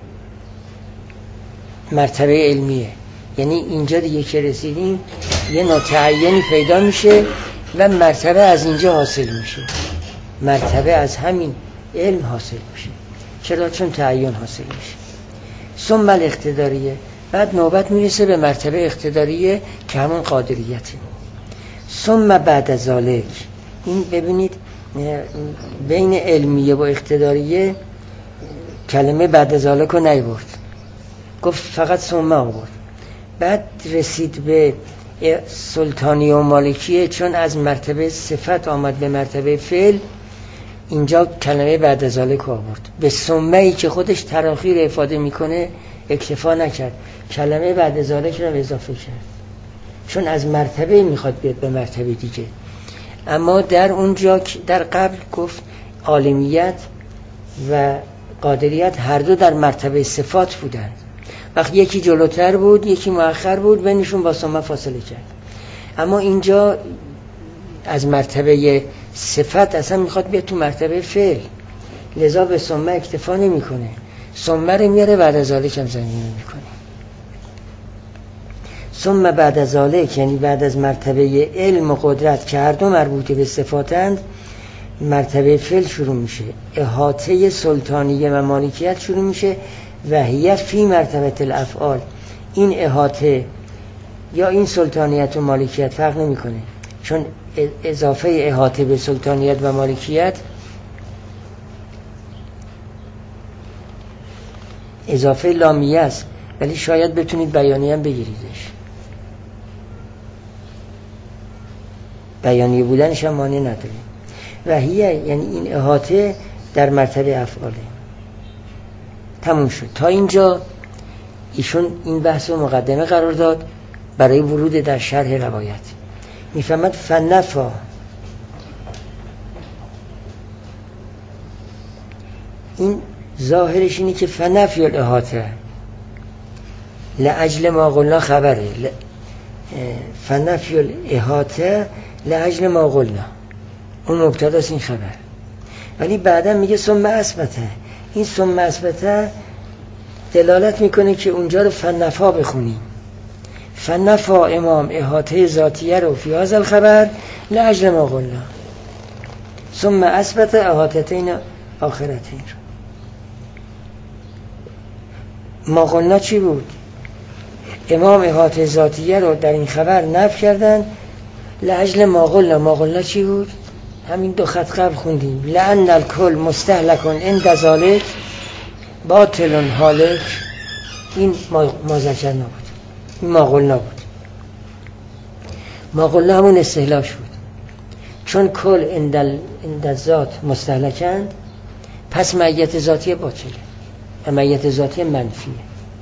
مرتبه علمیه، یعنی اینجا دیگه که رسیدیم یه ناتعینی پیدا میشه و مرتبه از اینجا حاصل میشه، مرتبه از همین علم حاصل میشه. چرا؟ چون تعین حاصل میشه. ثم الاقتداریه، بعد نوبت میرسه به مرتبه اقتداریه که همون قادریته. ثم بعد از ذالک، این ببینید بین علمیه و اقتداریه کلمه بعد از ذالک رو نیورد، گفت فقط ثم آورد. بعد رسید به سلطانی و مالکیه، چون از مرتبه صفت آمد به مرتبه فعل، اینجا کلمه بعد از ذالک رو آورد. به ثمه‌ای که خودش تراخیر افاده میکنه اکتفا نکرد، کلمه بعد از ذالک رو اضافه کرد، چون از مرتبه میخواد بیاد به مرتبه دیگه. اما در اونجا در قبل گفت عالمیت و قادریت هر دو در مرتبه صفات بودند، وقتی یکی جلوتر بود یکی مؤخر بود بینشون با ثمه فاصله کرد. اما اینجا از مرتبه صفت اصلا میخواد بیاد تو مرتبه فعل، لذا به ثمه اکتفا نمیکنه، ثمه رو میاره بعد از ذالک هم زمینه میکنه. ثم بعد از ذالک یعنی بعد از مرتبه علم و قدرت که هر دو مربوطه به صفاتند، مرتبه فعل شروع میشه، احاطه سلطانیه و مالکیت شروع میشه. و هی فی مرتبه الافعال، این احاطه یا این سلطانیت و مالکیت فرق نمیکنه، چون اضافه احاطه به سلطانیت و مالکیت اضافه لامیه است، ولی شاید بتونید بیانیه هم بگیریدش، بیانیه بودنش هم مانع نداره. و هی یعنی این احاطه در مرتبه افعاله. تموم شد. تا اینجا ایشون این بحث رو مقدمه قرار داد برای ورود در شرح روایت. میفهمد فنفا، این ظاهرش اینه که فنفی الاحاطه لعجل ما قلنا خبره، فنفی الاحاطه لعجل ما قلنا، اون مبتداست این خبر. ولی بعدا میگه ثم اثبته، این ثم اثبته دلالت میکنه که اونجا رو فنفا بخونیم. فنفا امام احاطه ذاتیه رو فی هذا الخبر لعجل ما قلنا، ثم اثبت احاطتین آخرتین. ما قلنا چی بود؟ امام احاطه ذاتیه رو در این خبر نفی کردن لعجل ما قلنا. ما قلنا چی بود؟ همین دو خط قبل خوندیم، لأن الکل مستهلک عند ذالک باطل هالک. این ما ذکر نبود، این ما قلنا بود. ما قلنا همون استهلاک بود، چون کل عند ذات مستهلکند، پس معیت ذاتی باطله و معیت ذاتی منفیه.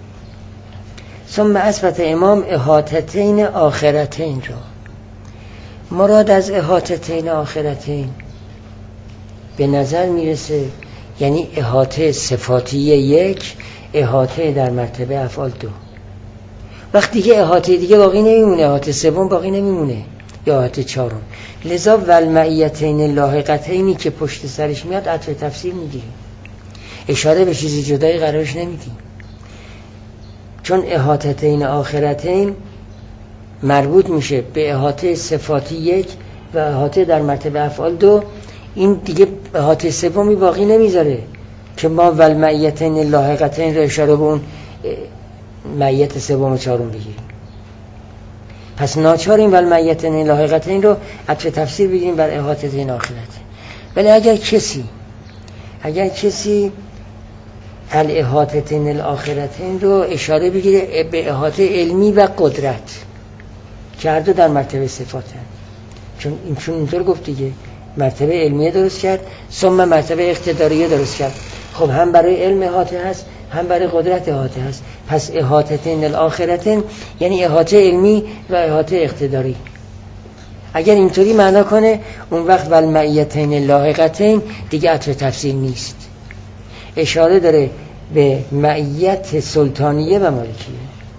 ثم اثبت امام احاطتین آخرتین را. مراد از احاطتین آخرتین به نظر میرسه یعنی احاطه صفاتی یک، احاطه در مرتبه افعال دو. وقتی که احاطه دیگه باقی نمیمونه، احاطه سوم باقی نمیمونه یا احاطه چهارم. لذا والمعیتین لاحقتینی که پشت سرش میاد عطف تفسیر میگیریم. اشاره به چیزی جدایی قرارش نمیدیم، چون احاطتین آخرتین مربوط میشه به احاطه صفاتی یک و احاطه در مرتبه افعال دو. این دیگه احاطه سومی باقی نمیذاره که ما والمعیتین لاحقتین رو اشاره به اون معیت سوم و چهارم بگیریم. پس ناچار این والمعیتین لاحقتین رو عطف تفسیر بگیریم بر احاطتین آخرتین. ولی اگر کسی اگر کسی الاحاطتین الاخرتین رو اشاره بگیره به احاطه علمی و قدرت که هر دو در مرتبه صفات هست، چون این چون اینطور گفت دیگه، مرتبه علمیه درست کرد ثم مرتبه اقتداریه درست کرد. خب هم برای علم احاطه هست هم برای قدرت احاطه هست. پس احاطتین الاخرتین یعنی احاطه علمی و احاطه اقتداری. اگر اینطوری معنا کنه اون وقت والمعیتین لاحقتین دیگه عطف تفسیر نیست، اشاره داره به معیت سلطانیه و مالکیه.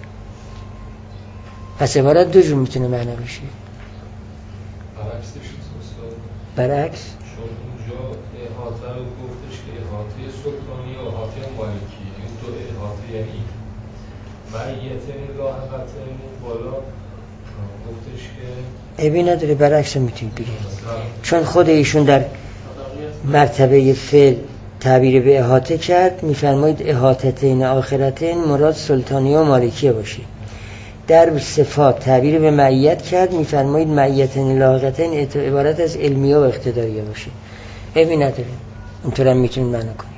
پس عبارت دو جور میتونه معنا بشه. برعکس چون اونجا احاطه رو گفتش که احاطه سلطانی و احاطه مالکی، این دو احاطه یعنی معیتین لاحقتین بالا گفتش که عیبی نداره، برعکس رو میتونید بگید، چون خود ایشون در مرتبه فعل تعبیر به احاطه کرد، میفرمایید احاطتین آخرتین مراد سلطانیه و مالکیه باشه. در صفات تعبیر به معیت کرد، میفرمایید معیتین لاحقتین عبارت از علمیه و اقتداریه باشه. عیبی نداره، اینطور هم میتونید معنا کنید.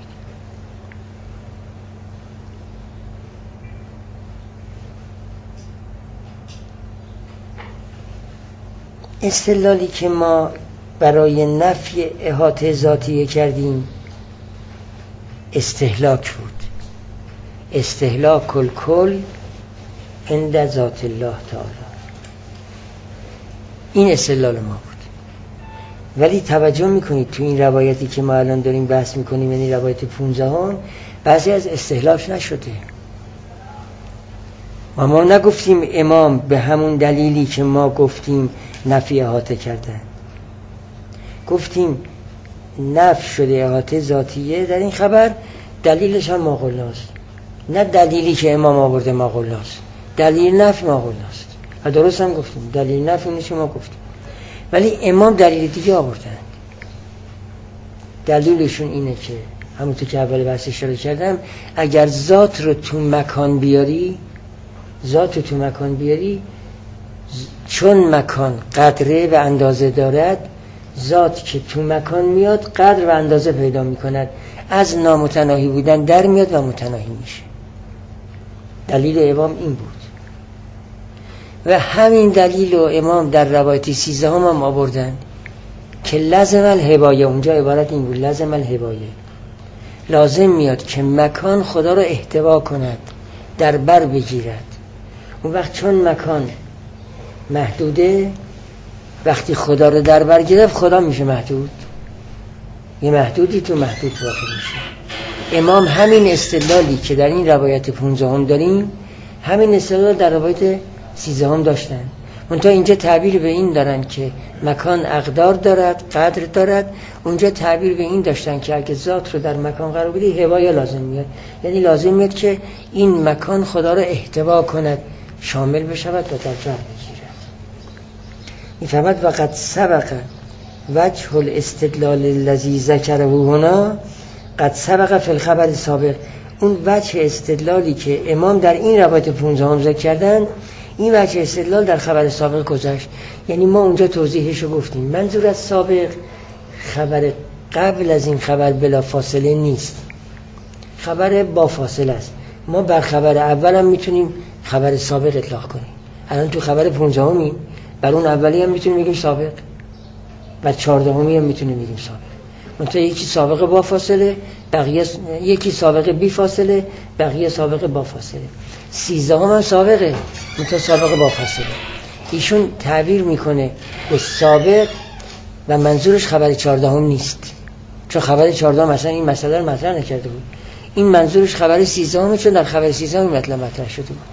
استدلالی که ما برای نفی احاطه ذاتیه کردیم استهلاک بود. استهلاک الکل عند ذات الله تعالی، این استدلال ما بود. ولی توجه میکنید تو این روایتی که ما الان داریم بحث میکنیم، یعنی روایت پونزدهم، بعضی از استهلاک نشده. ما ما نگفتیم امام به همون دلیلی که ما گفتیم نفی احاطه کردن، گفتیم نفی شده احاطه ذاتیه در این خبر، دلیلش هم ما قلناست، نه دلیلی که امام آورده ما قلناست، دلیل نفی ما قلناست. و درست هم گفتیم دلیل نفی اونی که ما گفتیم، ولی امام دلیل دیگه آوردن. دلیلشون اینه که همونطور که اول بحث اشاره کردم، اگر ذات رو تو مکان بیاری، ذات رو تو مکان بیاری، چون مکان قدره و اندازه دارد، ذات که تو مکان میاد قدر و اندازه پیدا میکند، از نامتناهی بودن در میاد و متناهی میشه. دلیل امام این بود و همین دلیل رو امام در روایت سیزدهم هم آوردن که لازم الهبایه، اونجا عبارت این بود لازم الهبایه، لازم میاد که مکان خدا رو احتوا کند، در بر بگیرد. اون وقت چون مکان محدوده، وقتی خدا رو در بر گرفت خدا میشه محدود، یه محدودی تو محدود واقع میشه. امام همین استدلالی که در این روایت پونزدهم داریم، همین استدلال در روایت سیزدهم داشتن. منتها اینجا تعبیر به این دارن که مکان اقدار دارد، قدر دارد. اونجا تعبیر به این داشتن که اگه ذات رو در مکان قرار بدی هوای لازم میاد، یعنی لازم میاد که این مکان خدا رو احتوا کند، شامل بشود و در جا بگیرد. میفهمد وقد سبق وجه الاستدلال الذی ذکره هنا قد سبق فی الخبر السابق. اون وجه استدلالی که امام در این روایت پونزدهم ذکر کردن، این وجه استدلال در خبر سابق گذشت. یعنی ما اونجا توضیحش رو گفتیم. منظور از سابق خبر قبل از این خبر بلا فاصله نیست، خبر با فاصله است. ما بر خبر اول هم میتونیم خبر سابق اطلاق کنیم. الان تو خبر پونزدهمی بر اون اولی هم میتونیم بگیم سابق، و چهاردهمی هم میتونیم بگیم سابق. منتها یکی سابقه با فاصله، بقیه یکی سابقه بی فاصله، بقیه سابقه با فاصله. سیزدهم هم سابقه، منتها سابقه با فاصله. ایشون تعبیر میکنه به سابق و منظورش خبر چهاردهم نیست، چون خبر چهاردهم مثلا این مسئله رو مطرح نکرده بود. این منظورش خبر سیزدهم، چون در خبر سیزدهم مطلب مطرح شده بود.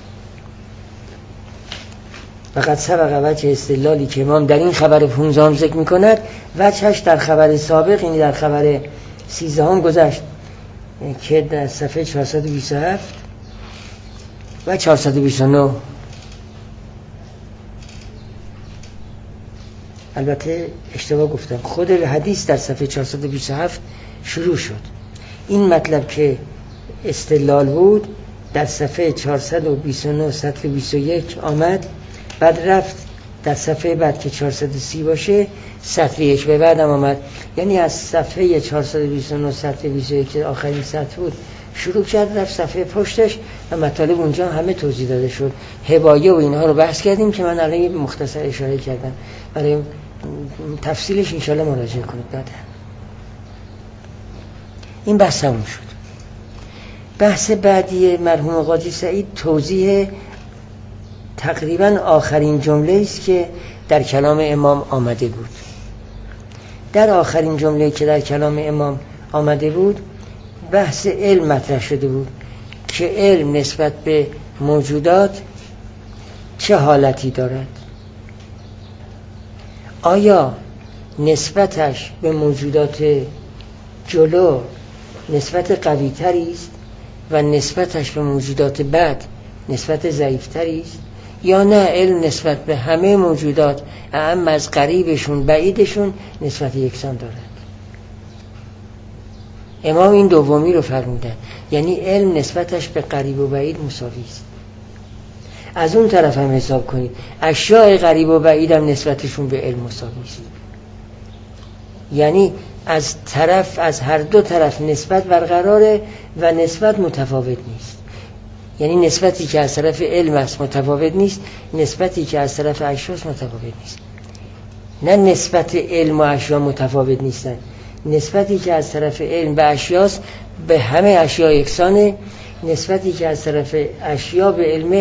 فقط سبق وجه استدلالی که امام در این خبر پونزدهم ذکر میکند، وجهش در خبر سابق، یعنی در خبر سیزدهم گذشت. که در صفحه چهارصد و بیست و هفت و چهارصد و بیست و نه، البته اشتباه گفتم، خود حدیث در صفحه چهارصد و بیست و هفت شروع شد. این مطلب که استدلال بود در صفحه چهارصد و بیست و نه سطر بیست و یک آمد، بعد رفت در صفحه بعد که چهارصد و سی باشه سطر یک به بعدم آمد. یعنی از صفحه چهارصد و بیست و نه سطر بیست و یک که آخرین سطر بود شروع کرد، رفت صفحه پشتش و مطالب اونجا همه توضیح داده شد. هبایه و اینها رو بحث کردیم که من الان مختصر اشاره کردم، برای تفصیلش انشالله مراجعه کنید بعد. این بحث همون شد. بحث بعدی مرحوم قاضی سعید توضیح تقریبا آخرین جمله است که در کلام امام آمده بود. در آخرین جمله که در کلام امام آمده بود بحث علم مطرح شده بود که علم نسبت به موجودات چه حالتی دارد. آیا نسبتش به موجودات جلو نسبت قوی تری است و نسبتش به موجودات بعد نسبت ضعیف تری است، یا نه علم نسبت به همه موجودات اعم از قریبشون بعیدشون نسبت یکسان دارد. امام این دومی رو فرمودن، یعنی علم نسبتش به قریب و بعید مساوی است. از اون طرف هم حساب کنید اشیاء قریب و بعید هم نسبتشون به علم مساوی است. یعنی از طرف از هر دو طرف نسبت برقراره و نسبت متفاوت نیست. یعنی نسبتی که از طرف علم است متفاوت نیست، نسبتی که از طرف اشیاء متفاوت نیست. نه نسبت علم و اشیاء متفاوت نیستن، نسبتی که از طرف علم به اشیاء به همه اشیاء یکسانه، نسبتی که از طرف اشیاء به علم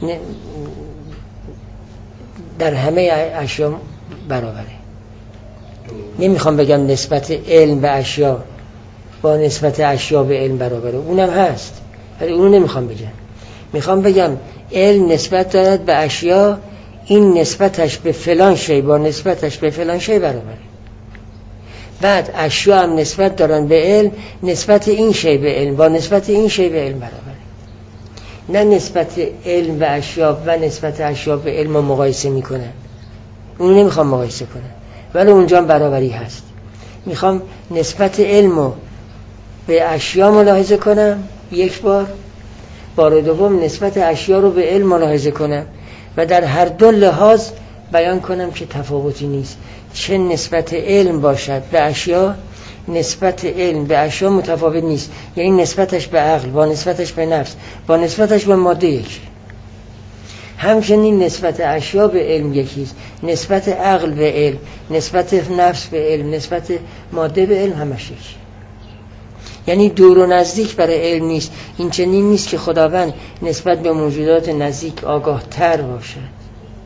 در همه اشیاء برابره. نمیخوام بگم نسبت علم به اشیاء با نسبت اشیاء به علم برابره، اونم هست ولی اونو نمیخوام بگم. میخوام بگم علم نسبت دارد به اشیاء، این نسبتش به فلان شی با نسبتش به فلان شی برابره. بعد اشیاء هم نسبت دارن به علم، نسبت این شی به علم با نسبت این شی به علم برابره. نه نسبت علم به اشیاء و نسبت اشیاء به علم رو مقایسه میکنن، اونو نمیخوام مقایسه کنم، ولی اونجا برابری هست. میخوام نسبت علم رو به اشیاء ملاحظه کنم یک بار، بار دوم نسبت اشیاء رو به علم ملاحظه کنم و در هر دو لحاظ بیان کنم که تفاوتی نیست. چه نسبت علم باشد به اشیاء، نسبت علم به اشیاء متفاوت نیست. یعنی نسبتش به عقل با نسبتش به نفس با نسبتش به ماده یکی. همچنین نسبت اشیاء به علم یکیست، نسبت عقل به علم، نسبت نفس به علم، نسبت ماده به علم همش یکی. یعنی دور و نزدیک برای علم نیست. این چنین نیست که خداوند نسبت به موجودات نزدیک آگاه تر باشد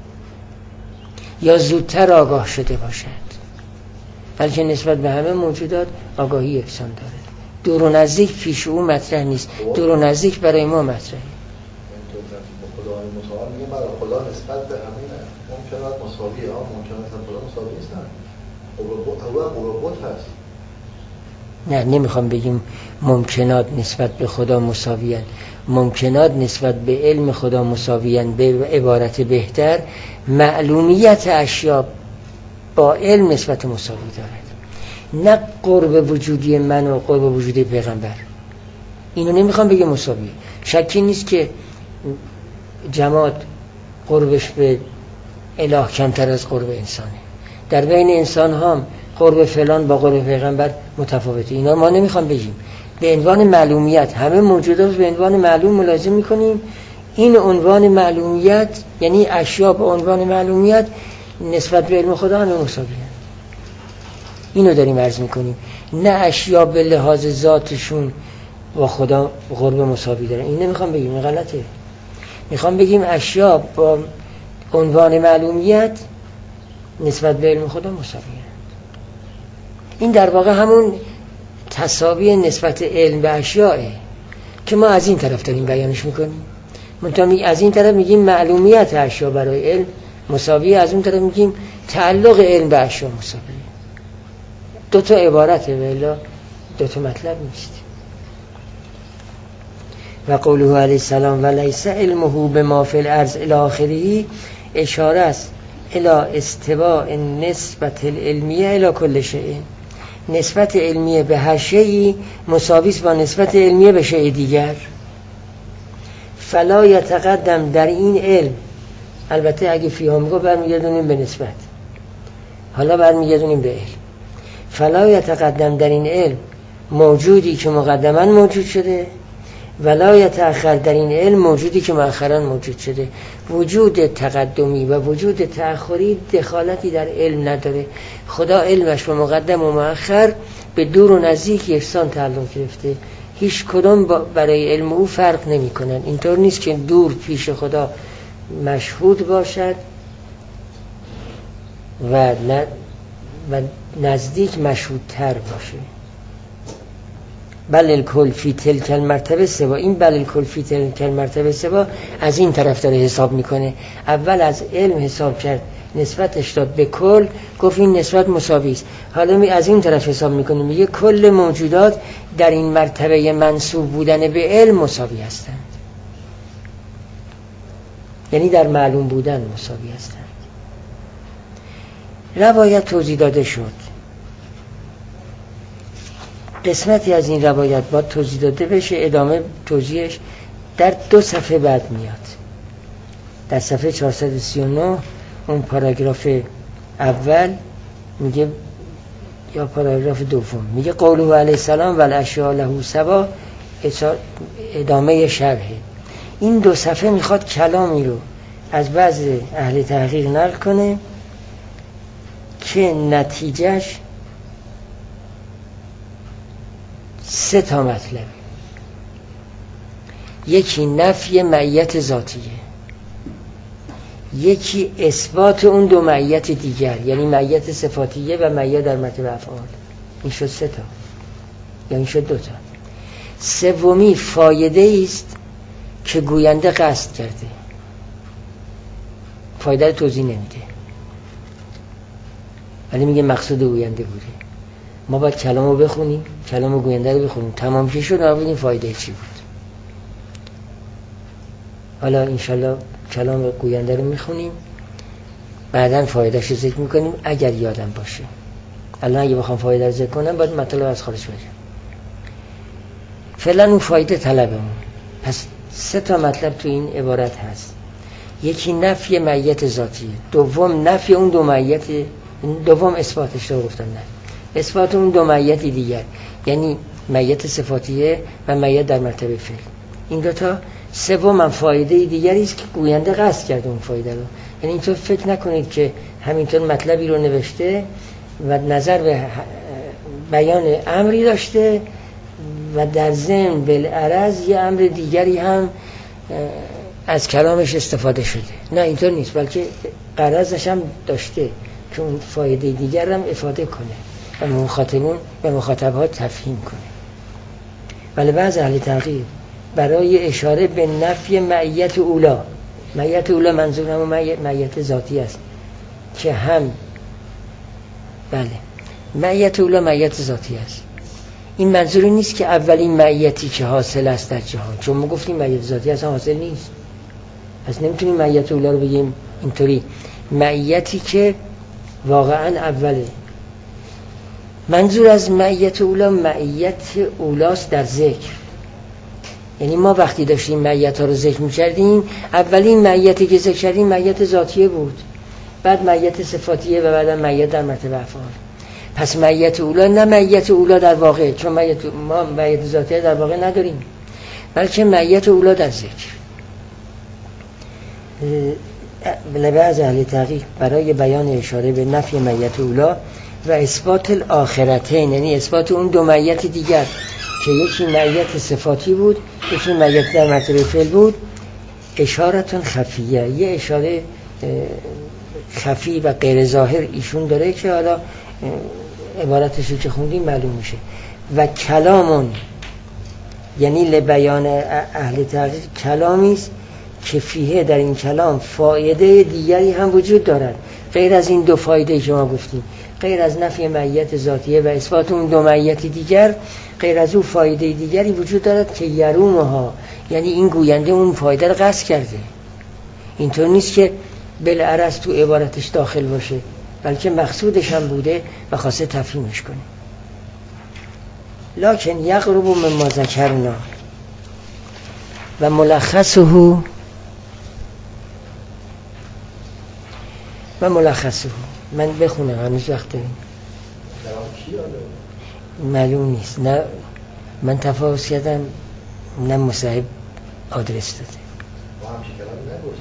یا زودتر آگاه شده باشد، بلکه نسبت به همه موجودات آگاهی یکسان داره. دور و نزدیک پیش او مطرح نیست، دور و نزدیک برای ما مطرحه. خدا متعال میگه برای خدا نسبت به همین ممکنات مساویه ها، ممکنات خدا مساوی نیستن، قربت هست. نه نمیخوام بگیم ممکنات نسبت به خدا مساویان، ممکنات نسبت به علم خدا مساویان. به عبارت بهتر معلومیت اشیاء با علم نسبت مساوی دارد، نه قرب وجودی من و قرب وجودی پیغمبر. اینو نمیخوام بگم مساویه. شکی نیست که جماد قربش به اله کمتر از قرب انسانه. در بین انسان هم قرب فلان با قرب پیغمبر متفاوته. اینا ما نمیخوام بگیم. به عنوان معلومیت همه موجودات به عنوان معلوم ملاحظه میکنیم. این عنوان معلومیت یعنی اشیاء به عنوان معلومیت نسبت به علم خدا همه مساویه. اینو داریم عرض میکنیم. نه اشیاء به لحاظ ذاتشون با خدا قرب مساوی دارن. این نمیخوام بگیم، این غلطه. میخوام بگیم اشیاء با عنوان معلومیت نسبت به علم خدا مساویه. این در واقع همون تساوی نسبت علم به اشیاءه که ما از این طرف داریم بیانش میکنیم. منتها از این طرف میگیم معلومیت اشیاء برای علم مساویه، از اون طرف میگیم تعلق علم به اشیاء مساویه. دو تا عبارته، ولی دو تا مطلب نیست. و قوله علیه السلام و لیس علمه بما فی الارض الی آخره اشاره است الی استواء نسبت العلمیه الی کل شیء. نسبت علمیه به هر شیئی مساوی است با نسبت علمیه به شیء دیگر. فلا یتقدم در این علم، البته اگه فیها میگو برمیگردونیم به نسبت، حالا برمیگردونیم به علم. فلا یتقدم در این علم موجودی که مقدما موجود شده، ولا یتأخر در این علم موجودی که مؤخرا موجود شده. وجود تقدمی و وجود تأخری دخالتی در علم نداره. خدا علمش به مقدم و مؤخر به دور و نزدیک یکسان تعلق گرفته، هیچ کدوم برای علم او فرق نمی کنن. اینطور نیست که دور پیش خدا مشهود باشد و و نزدیک مشهودتر باشه. بل الکل فی تلک المرتبه سوا. این بل الکل فی تلک المرتبه سوا از این طرف داره حساب میکنه. اول از علم حساب کرد، نسبتش داد به کل، گفت این نسبت مساوی است. حالا می از این طرف حساب میکنه، میگه کل موجودات در این مرتبه منسوب بودن به علم مساوی هستند، یعنی در معلوم بودن مساوی هستند. روایت توضیح داده شد. قسمتی از این روایت باید توضیح داده بشه، ادامه توضیحش در دو صفحه بعد میاد. در صفحه چهارصد و سی و نه اون پاراگراف اول میگه، یا پاراگراف دوم میگه قوله علیه السلام و الاشیاء له سوا، ادامه شرحه. این دو صفحه میخواد کلامی رو از بعض اهل تحقیق نقل کنه که نتیجهش سه تا مطلب. یکی نفی معیت ذاتیه، یکی اثبات اون دو معیت دیگر، یعنی معیت صفاتیه و معیت در مرتبه افعال. این شد سه تا، یا این شد دو تا. سومی فایده است که گوینده قصد کرده، فایده رو توضیح نمیده ولی میگه مقصود گوینده بوده. ما باید کلامو بخونیم، کلام گوینده رو بخونیم، تمام که شد نبودیم فایده چی بود. حالا انشالله کلام گوینده رو میخونیم، بعداً فایدهش رو ذکر میکنیم اگر یادم باشه. الان اگه بخوام فایده رو ذکر کنم باید مطلب از خارج بگم. فعلا اون فایده طلبمون. پس سه تا مطلب تو این عبارت هست. یکی نفی معیت ذاتیه، دوم نفی اون دو معیت، دوم اثباتش رو گفتم، نه اثبات اون دو معیت دیگر، یعنی معیت صفاتیه و معیت در مرتبه فعل. این دو تا. سوم هم فایده دیگری است که گوینده قصد کرده اون فایده رو. یعنی اینطور فکر نکنید که همینطور مطلبی رو نوشته و نظر به بیان امری داشته و در ضمن بالعرض یه امر دیگری هم از کلامش استفاده شده. نه اینطور نیست، بلکه غرضش هم داشته که اون فایده دیگر هم افاده کنه و مخاطبون و مخاطبات تفهیم کنه. ولی بعض اهل تحقیق برای اشاره به نفی معیت اولا، معیت اولا منظور هم معیت ذاتی است که هم بله معیت اولا معیت ذاتی است. این منظوری نیست که اولین معیتی که حاصل است در جهان، چون ما گفتیم معیت ذاتی اصلا حاصل نیست، پس نمیتونیم معیت اولا رو بگیم اینطوری. معیتی که واقعا اوله. منظور از معیت اولا معیت اولاست در ذکر. یعنی ما وقتی داشتیم معیت ها رو ذکر می‌کردیم، اولین معیتی که ذکر کردیم معیت ذاتیه بود، بعد معیت صفاتیه و بعد معیت در مرتبه افعال. پس معیت اولا نه معیت اولا در واقع، چون معیت ما معیت ذاتیه در واقع نداریم، بلکه معیت اولا در ذکر. لبعض اهل تحقیق برای بیان اشاره به نفی معیت اولا و اثبات الاخرتین، یعنی اثبات اون دو معیت دیگر که یکی معیت صفاتی بود، یکی معیت در مرتبه فعل بود، اشارتون خفیه، یه اشاره خفی و غیر ظاهر ایشون داره که حالا عبارتش رو که خوندیم معلوم میشه. و کلامون، یعنی لبیان اهل تحقیق کلامی است که فیه در این کلام فایده دیگری هم وجود دارد غیر از این دو فایده که ما گفتیم، غیر از نفی معیت ذاتیه و اثبات اون دو معیت دیگر، غیر از اون فایده دیگری وجود دارد که یرومها، یعنی این گوینده اون فایده رو قصد کرده. اینطور نیست که بالعرض تو عبارتش داخل باشه، بلکه مقصودش هم بوده و خواسته تفهیمش کنه. لکن یقرب مما ذکرنا و ملخصه و ملخصه من بخونم هنوز وقت داریم. معلوم نیست، نه من تفاوض کردم نه مصاحب آدرس داده. با همچه کلامی نگوشه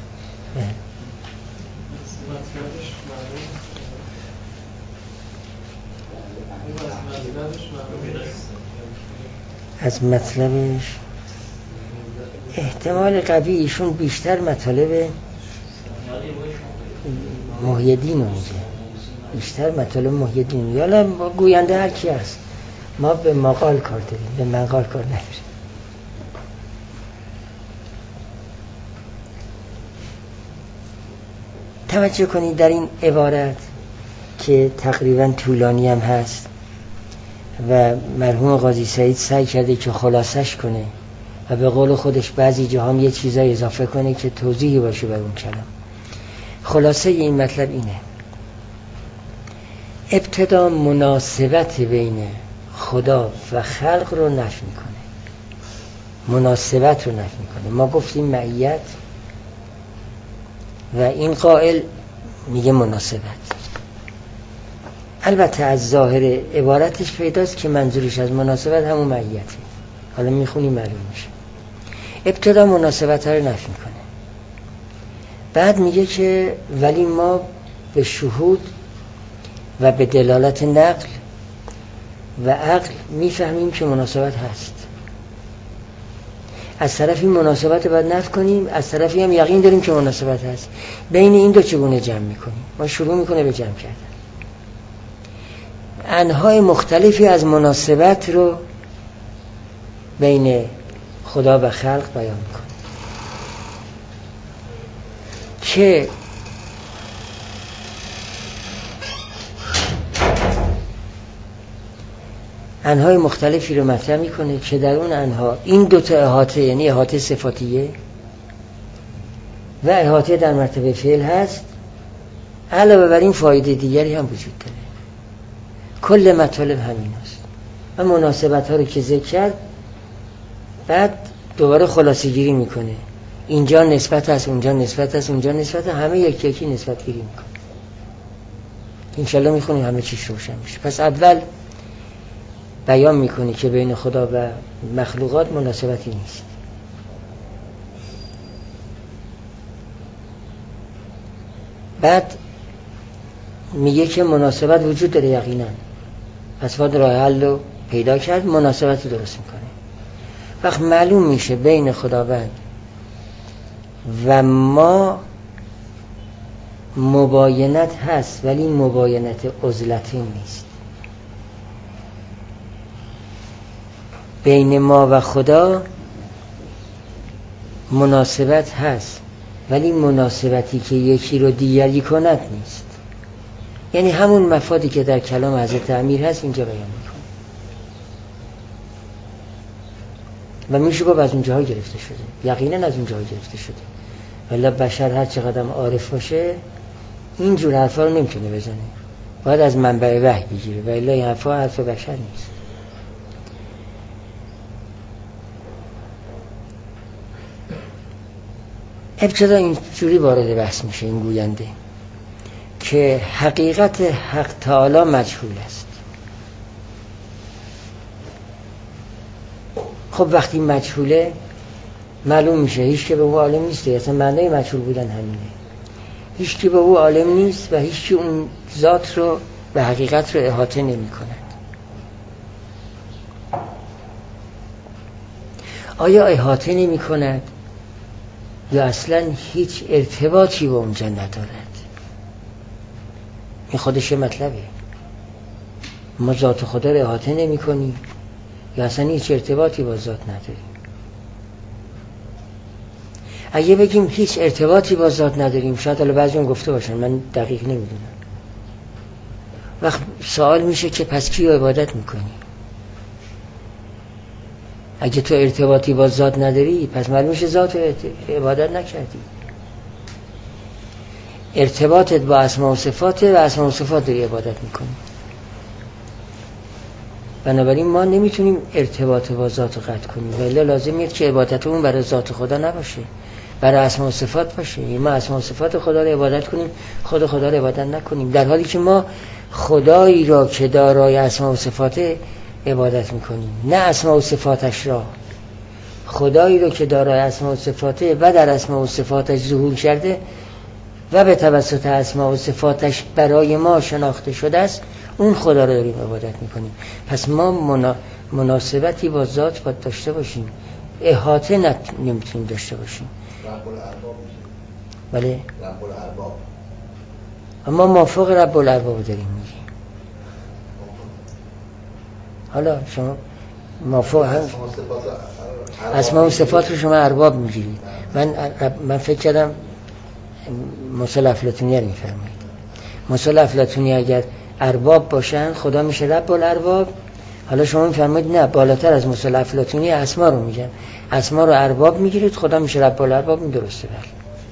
از مطلبش احتمال قوی ایشون بیشتر مطالب محی الدین رو میگه، بیشتر مطالب محی الدین، یالا گوینده هر کی هست، ما به مقال کار داریم، به منقال کار نداریم. توجه کنید در این عبارت که تقریبا طولانی هم هست و مرحوم قاضی سعید سعی کرده که خلاصش کنه و به قول خودش بعضی جاها هم یه چیزای اضافه کنه که توضیحی باشه بر اون کلام. خلاصه این مطلب اینه: ابتدا مناسبت بین خدا و خلق رو نفی میکنه، مناسبت رو نفی میکنه. ما گفتیم معیت و این قائل میگه مناسبت. البته از ظاهر عبارتش پیداست که منظورش از مناسبت همون معیته. حالا میخونی معلوم میشه. ابتدا مناسبت ها رو نفی میکنه، بعد میگه که ولی ما به شهود و به دلالت نقل و عقل میفهمیم که مناسبت هست. از طرفی مناسبت رو باید نفی کنیم، از طرفی هم یقین داریم که مناسبت هست. بین این دو چگونه جمع میکنیم؟ ما شروع میکنه به جمع کردن. انواع مختلفی از مناسبت رو بین خدا و خلق بیان میکنه که انواع مختلفی رو مطرح میکنه که در اون انها این دوتا احاطه، یعنی احاطه صفاتیه و احاطه در مرتبه فعل هست. علاوه بر این فایده دیگری هم وجود داره. کل مطالب همین است و مناسبت ها رو که ذکر کرد بعد دوباره خلاصه گیری میکنه. اینجا نسبت هست، اونجا نسبت هست، اونجا نسبت هست، همه یکی یکی نسبت گیری میکنه. انشالله میخونیم همه چیز روشن میشه. پس اول بیان میکنه که بین خدا و مخلوقات مناسبتی نیست. بعد میگه که مناسبت وجود داره یقینا، پس باید راه حل رو پیدا کرد، مناسبت رو درست میکنه. وقت معلوم میشه بین خداوند و ما مباینت هست، ولی مباینت عزلتی نیست. بین ما و خدا مناسبت هست، ولی مناسبتی که یکی رو دیگری کند نیست. یعنی همون مفادی که در کلام حضرت امیر هست اینجا بیان میکنه و میشه گفت از اونجاها گرفته شده، یقینا از اونجاها گرفته شده. ولی بشر هر چقدر عارف باشه اینجور حرفا رو نمیتونه بزنه، باید از منبع وحی بگیره، ولی این حرفا حرف بشر نیست. ابتدا اینجوری وارد بحث میشه این گوینده که حقیقت حق تعالی مجهول است. خب وقتی مجهوله معلوم میشه هیچ که به او عالم نیست. اصلا معنی مجهول بودن همینه، هیچ که به او عالم نیست و هیچ که اون ذات رو به حقیقت رو احاطه نمی کند. آیا احاطه نمی کند یا اصلا هیچ ارتباطی با اونجا ندارد؟ این خودش مطلبه. ما ذات خدا رو احاطه نمی کنیم یا اصلا هیچ ارتباطی با ذات نداریم. اگه بگیم هیچ ارتباطی با ذات نداریم، شاید حالا بعضی اون گفته باشن، من دقیق نمیدونم. وقت سوال میشه که پس کی عبادت میکنی؟ اگه تو ارتباطی با ذات نداری پس معلوم میشه ذات رو عبادت نکردی. ارتباطت با اسماء و صفات و اسماء و صفات داری عبادت میکنی. بنابراین ما نمیتونیم ارتباط با ذات رو قطع کنیم، ولی لازمه که عبادتمون برای ذات خدا نباشه، برای اسماء و صفات باشه. ما اسماء و صفات خدا رو عبادت کنیم، خود خدا رو عبادت نکنیم، در حالی که ما خدایی را که دارای اسماء و صفات عبادت میکنیم، نه اسماء و صفاتش را. خدایی را که دارای اسماء و صفاته و در اسماء و صفاتش ظهور کرده و به توسط اسماء و صفاتش برای ما شناخته شده است، اون خدا رو داریم عبادت میکنیم. پس ما منا... مناسبتی با ذات باید داشته باشیم، احاطه نت... نمیتونیم داشته باشیم. رب الارباب بله، رب الارباب اما موافق رب الارباب داریم میگیم. حالا شما موافق هم اسماء و صفات رو شما ارباب میگیرید. من من فکر کردم مثل افلاطونی رو میفرمایید. مثل افلاطونی اگر ارباب باشن خدا میشه رب الارباب. حالا شما میفرمایید نه، بالاتر از مثل افلاطونی اسما رو میگن، اسما رو ارباب میگیرید خدا میشه رب الارباب. این درسته. بله.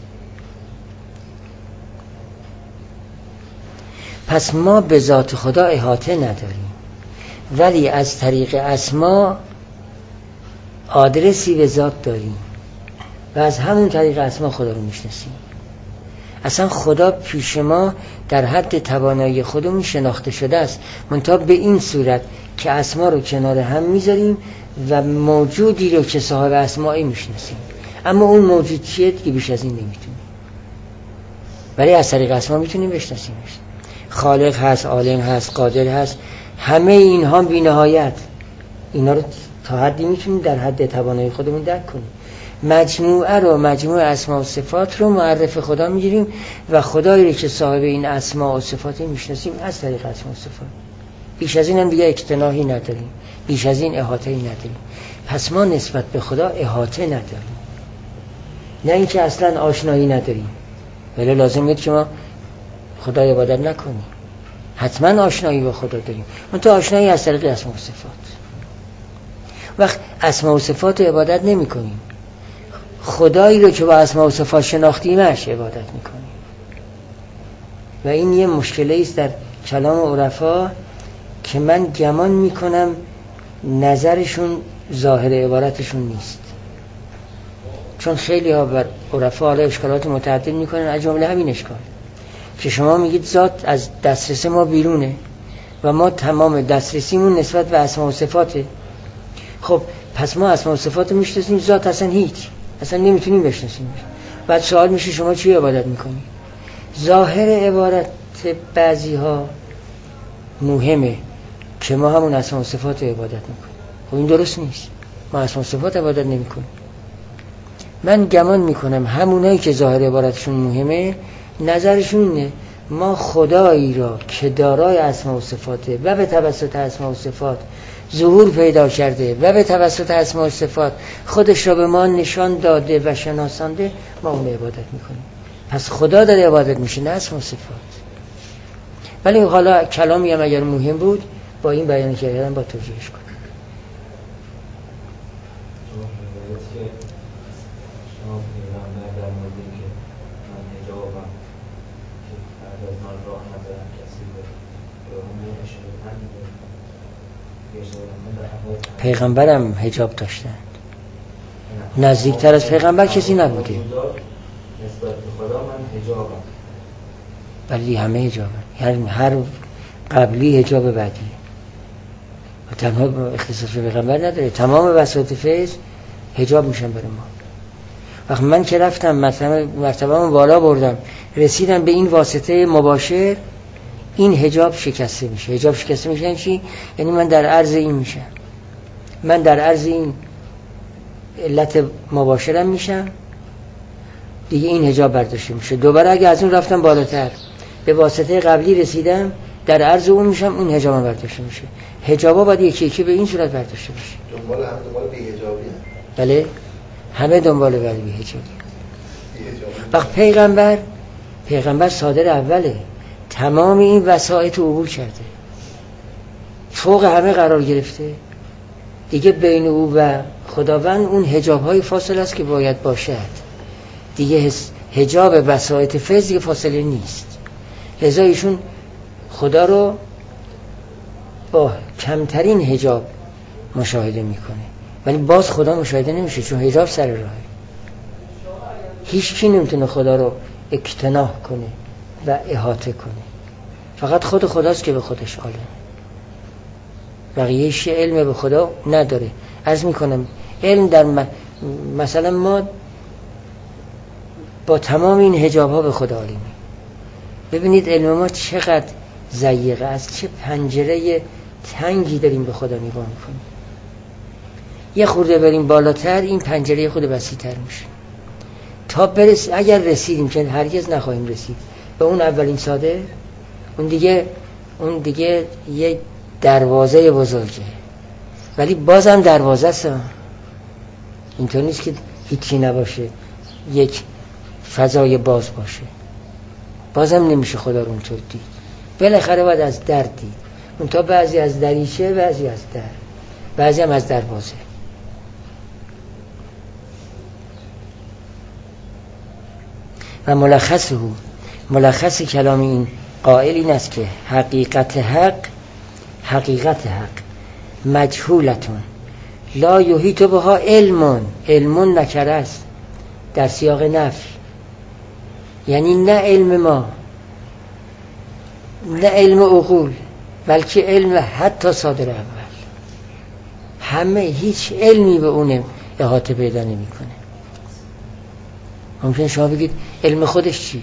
پس ما به ذات خدا احاطه نداریم، ولی از طریق اسما آدرسی به ذات داریم و از همون طریق اسما خدا رو میشناسیم. اصلا خدا پیش ما در حد توانایی خودمون شناخته شده است، منتها به این صورت که اسما رو کنار هم میذاریم و موجودی رو که صاحب اسمایی میشناسیم، اما اون موجود چیه دیگه بیش از این نمیتونیم، ولی از طریق اسما میتونیم بشناسیمش. خالق هست، عالم هست، قادر هست، همه اینها بی نهایت. اینا رو تا حدی میتونیم در حد توانایی خودمون درک کنیم. مجموعه رو، مجموعه اسما و صفات رو معرف خدا میگیریم و خدایی که صاحب این اسما و صفات میشناسیم از طریق اسما و صفات. بیش از این هم دیگه اکتناهی نداریم، بیش از این احاطه‌ای نداریم. پس ما نسبت به خدا احاطه نداریم، نه اینکه اصلا آشنایی نداریم، ولی لازمه که ما خدا عبادت نکنیم. حتما آشنایی با خدا داریم، منتها آشنایی از طریق اسما و صفات. وقت اسما و صفات عبادت نمی کنیم، خدایی رو که با اسما و صفات شناختیمش عبادت می کنیم. و این یه مشکلی است در کلام عرفا که من گمان می کنم نظرشون ظاهر عبارتشون نیست، چون خیلی ها بر عرفا حالا اشکالات متعدد می کنن، از جمله همین اشکال که شما میگید ذات از دسترس ما بیرونه و ما تمام دسترسیمون نسبت به اسما و صفاته. خب پس ما اسما و صفات میشناسیم، ذات اصلا هیچ، اصلا نمیتونیم بشناسیم. بعد سوال میشه شما چی عبادت میکنی؟ ظاهر عبارت بعضی ها مهمه که ما همون اسما و صفات عبادت میکنیم. خب این درست نیست، ما اسما و صفات عبادت نمیکنیم. من گمان میکنم همونایی که ظاهر عبارتشون مهمه نظرشون اینه ما خدایی را که دارای اسما و صفاته و به توسط اسما و صفات ظهور پیدا کرده و به توسط اسما و صفات خودش را به ما نشان داده و شناسانده، ما اون عبادت میکنیم. پس خدا داره عبادت میشه، نه اسما و صفات. ولی حالا کلامی هم اگر مهم بود با این بیان کردن با توجیهش کنم. پیغمبرم حجاب داشتن، نزدیکتر از پیغمبر کسی نبوده. نسبت به خدا من حجابم، ولی همه حجابن، یعنی هر قبلی حجاب بعدی و تنها اختصاص به پیغمبر نداره، تمام وسایط فیض حجاب میشن برای ما. وقتی من که رفتم مثلا مرتبه‌مو بالا بردم رسیدم به این واسطه مباشر، این حجاب شکسته میشه. حجاب شکسته میشه یعنی چی؟ یعنی من در عرض این میشم، من در عرض این علت مباشرم میشم دیگه، این حجاب برداشته میشه. دوباره اگه از اون رفتم بالاتر به واسطه قبلی رسیدم در عرض اون میشم، اون حجابم برداشته میشه. حجابا باید یکی یکی به این صورت برداشته بشه. دنبال هم دنبال بی حجابی هم. بله همه دنبال بی حجابی. وقت پیغمبر پیغمبر صادر اوله، تمام این وسایط عبور کرده، فوق همه قرار گرفته دیگه، بین او و خداوند اون حجاب های فاصله است که باید باشد دیگه. حجاب وسایط فیض دیگه فاصله نیست، لذا ایشون خدا رو با کمترین حجاب مشاهده میکنه، ولی باز خدا مشاهده نمیشه چون حجاب سر راهه. هیچ کی نمیتونه خدا رو اکتناح کنه و احاطه کنه، فقط خود خداست که به خودش عالم، بقیه‌اش علم به خدا نداره. عرض میکنم علم در م... مثلا ما با تمام این حجاب ها به خدا عالمیم. ببینید علم ما چقدر ضیقه است، چه پنجره تنگی داریم به خدا نگاه میکنیم. یه خورده بریم بالاتر این پنجره خود وسیع‌تر میشه تا برس. اگر رسیدیم که هرگز نخواهیم رسید به اون اولین ساده، اون دیگه اون دیگه یه دروازه بزرگه، ولی بازم دروازه است. اینطور نیست که هیچی نباشه، یک فضای باز باشه. بازم نمیشه خدا رو اونطور دید، بالاخره باید از در دید. اون تا بعضی از دریچه، بعضی از در، بعضی هم از دروازه. و ملخصه ملخص کلام این قائل این است که حقیقت حق حقیقت حق مجهولتون لا یحیط بها علمون. علمون نکره است در سیاق نفی، یعنی نه علم ما، نه علم عقول، بلکه علم حتی صادر اول. همه هیچ علمی به اون احاطه پیدا نمی کنه. ممکن شما بگید علم خودش چی؟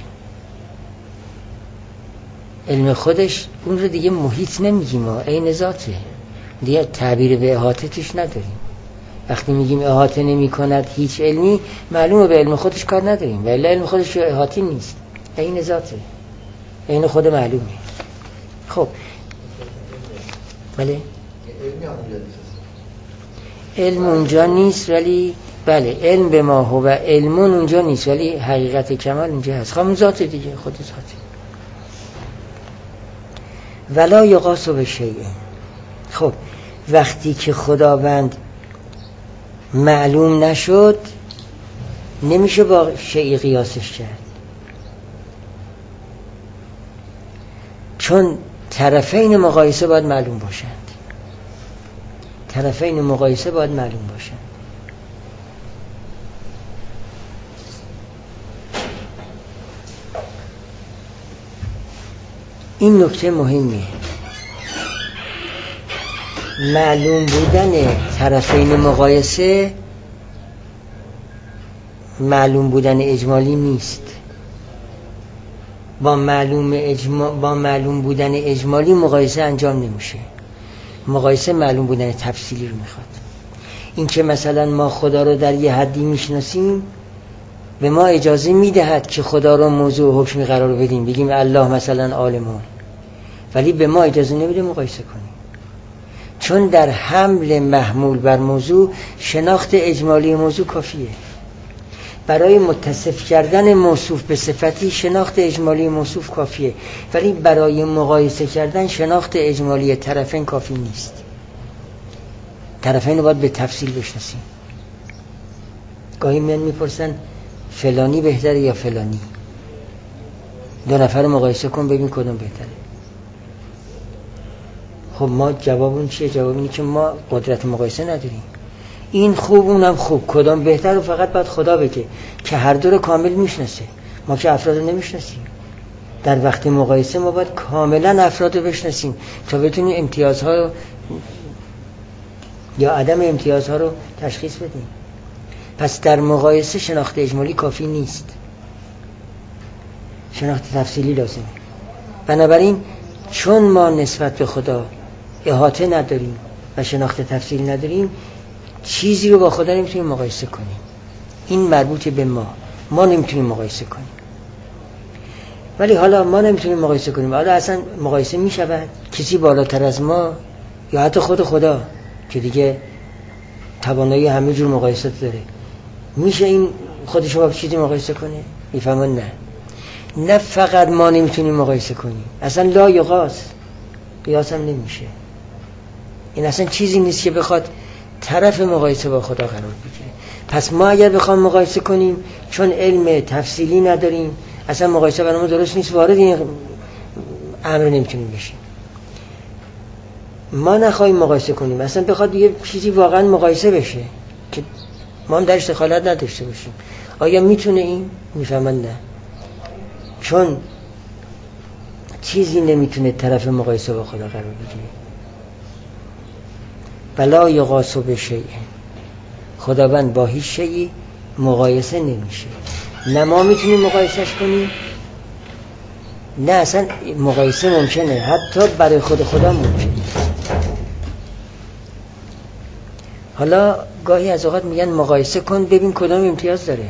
علم خودش اون رو دیگه محیط نمیگیم ما، عین ذاته، دیگه تعبیر به احاطه توش نداریم. وقتی میگیم احاطه نمی کند هیچ علمی، معلومه به علم خودش کار نداریم، ولی علم خودش احاطه نیست، عین ذاته، عین خود معلومه. خب بله علم اونجا نیست، ولی بله علم به ما هو و علمون اونجا نیست، ولی حقیقت کمال اونجا هست. خب ذات دیگه، خود ذاته. ولا یقاس به شیء. خب وقتی که خداوند معلوم نشد، نمیشه با شیء قیاسش کرد، چون طرفین مقایسه باید معلوم باشند. طرفین مقایسه باید معلوم باشند. این نکته مهمیه. معلوم بودن طرفین مقایسه معلوم بودن اجمالی نیست. با معلوم اجما... با معلوم بودن اجمالی مقایسه انجام نمیشه. مقایسه معلوم بودن تفصیلی رو میخواد. این که مثلا ما خدا رو در یه حدی میشناسیم به ما اجازه میدهد که خدا رو موضوع حکمی قرار بدیم، بگیم الله مثلا عالمون، ولی به ما اجازه نمیده مقایسه کنیم، چون در حمل محمول بر موضوع شناخت اجمالی موضوع کافیه. برای متصف کردن موصوف به صفتی شناخت اجمالی موصوف کافیه، ولی برای مقایسه کردن شناخت اجمالی طرفین کافی نیست. طرفین رو باید به تفصیل بشناسیم. گاهی میان میپرسن فلانی بهتره یا فلانی، دو نفر مقایسه کن ببین کدوم بهتره. خب ما جواب اون چیه؟ جواب اینه که ما قدرت مقایسه نداریم. این خوب اونم خوب، کدام بهتر رو فقط باید خدا بگه که هر دو رو کامل میشناسه. ما که افراد رو نمیشناسیم. در وقت مقایسه ما باید کاملا افراد رو بشناسیم تا بتونیم امتیازها رو یا عدم امتیازها رو تشخیص بدیم. پس در مقایسه شناخت اجمالی کافی نیست، شناخت تفصیلی لازمه. بنابراین چون ما نسبت به خدا احاطه نداریم و شناخت تفصیلی نداریم، چیزی رو با خدا نمیتونیم مقایسه کنیم. این مربوط به ما، ما نمیتونیم مقایسه کنیم. ولی حالا ما نمیتونیم مقایسه کنیم، حالا اصلا مقایسه میشود کسی بالاتر از ما یا حتی خود خدا که دیگه توانایی همه جور مقایسه داره، میشه این خودش رو با چیزی مقایسه کنه؟ میفهمن نه. نه فقط ما نمیتونیم مقایسه کنیم، اصلا لا یقاس، قیاس هم نمیشه. این اصلا چیزی نیست که بخواد طرف مقایسه با خدا قرار بگیره. پس ما اگر بخوام مقایسه کنیم، چون علم تفصیلی نداریم، اصلا مقایسه برامون درست نیست، وارد این امر نمیتونیم بشیم. ما نخواهیم مقایسه کنیم، اصلا بخواد یه چیزی واقعا مقایسه بشه که ما هم درش دخالت نداشته باشیم، آیا میتونه این؟ میفهمن نه، چون چیزی نمیتونه طرف مقایسه با خدا قرار بگیره. بلا یقاسو به شیء، خداوند با هیچ شیئی مقایسه نمیشه. نه ما میتونیم مقایسهش کنیم، نه اصلا مقایسه ممکنه، حتی برای خود خدا ممکنه. حالا گاهی از اوقات میگن مقایسه کن ببین کدام امتیاز داره.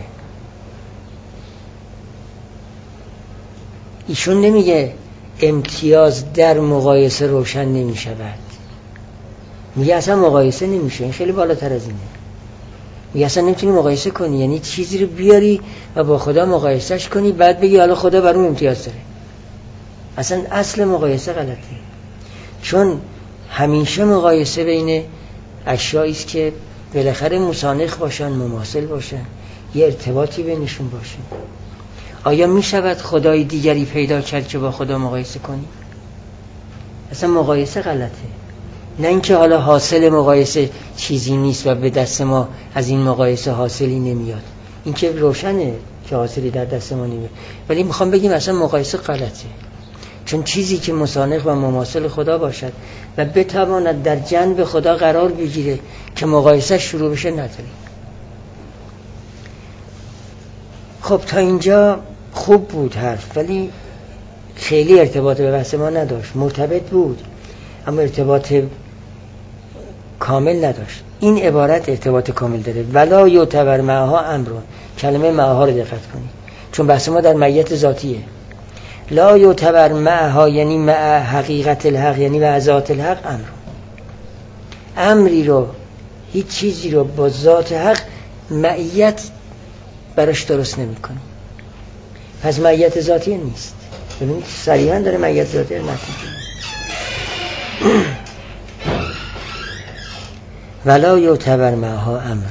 ایشون نمیگه امتیاز در مقایسه روشن نمیشود، میگه اصلا مقایسه نمیشه. این خیلی بالاتر از اینه. میگه اصلا نمیتونی مقایسه کنی، یعنی چیزی رو بیاری و با خدا مقایسهش کنی بعد بگی حالا خدا بر اون امتیاز داره. اصلا اصل مقایسه غلطه، چون همیشه مقایسه بین اشیایی است که بالاخره مسانخ باشن، مماثل باشن، یه ارتباطی بینشون باشه. آیا میشود خدای دیگری پیدا کرد که با خدا مقایسه کنی؟ اصلا مقایسه غلطه. نه اینکه حالا حاصل مقایسه چیزی نیست و به دست ما از این مقایسه حاصلی نمیاد، این که روشنه که حاصلی در دست ما نمیاد، ولی میخوام بگیم اصلا مقایسه غلطه، چون چیزی که مسانخ و مماثل خدا باشد و بتواند در جنب خدا قرار بگیره که مقایسه شروع بشه نداریم. خب تا اینجا خوب بود حرف، ولی خیلی ارتباط به بحث ما نداشت. مرتبط بود اما ارتباط کامل نداشت. این عبارت ارتباط کامل داره. ولا یعتبر معها امرون، کلمه معها رو دقت کنید چون بحث ما در معیت ذاتیه. لا یعتبر معها یعنی مع حقیقت الحق، یعنی مع ذات الحق امرون. امری رو، هیچ چیزی رو با ذات حق معیت براش درست نمی کنی. پس معیت ذاتی نیست. ببینید صریحا داره معیت ذاتی رو نتیجه. ولا یعتبر معها امرون.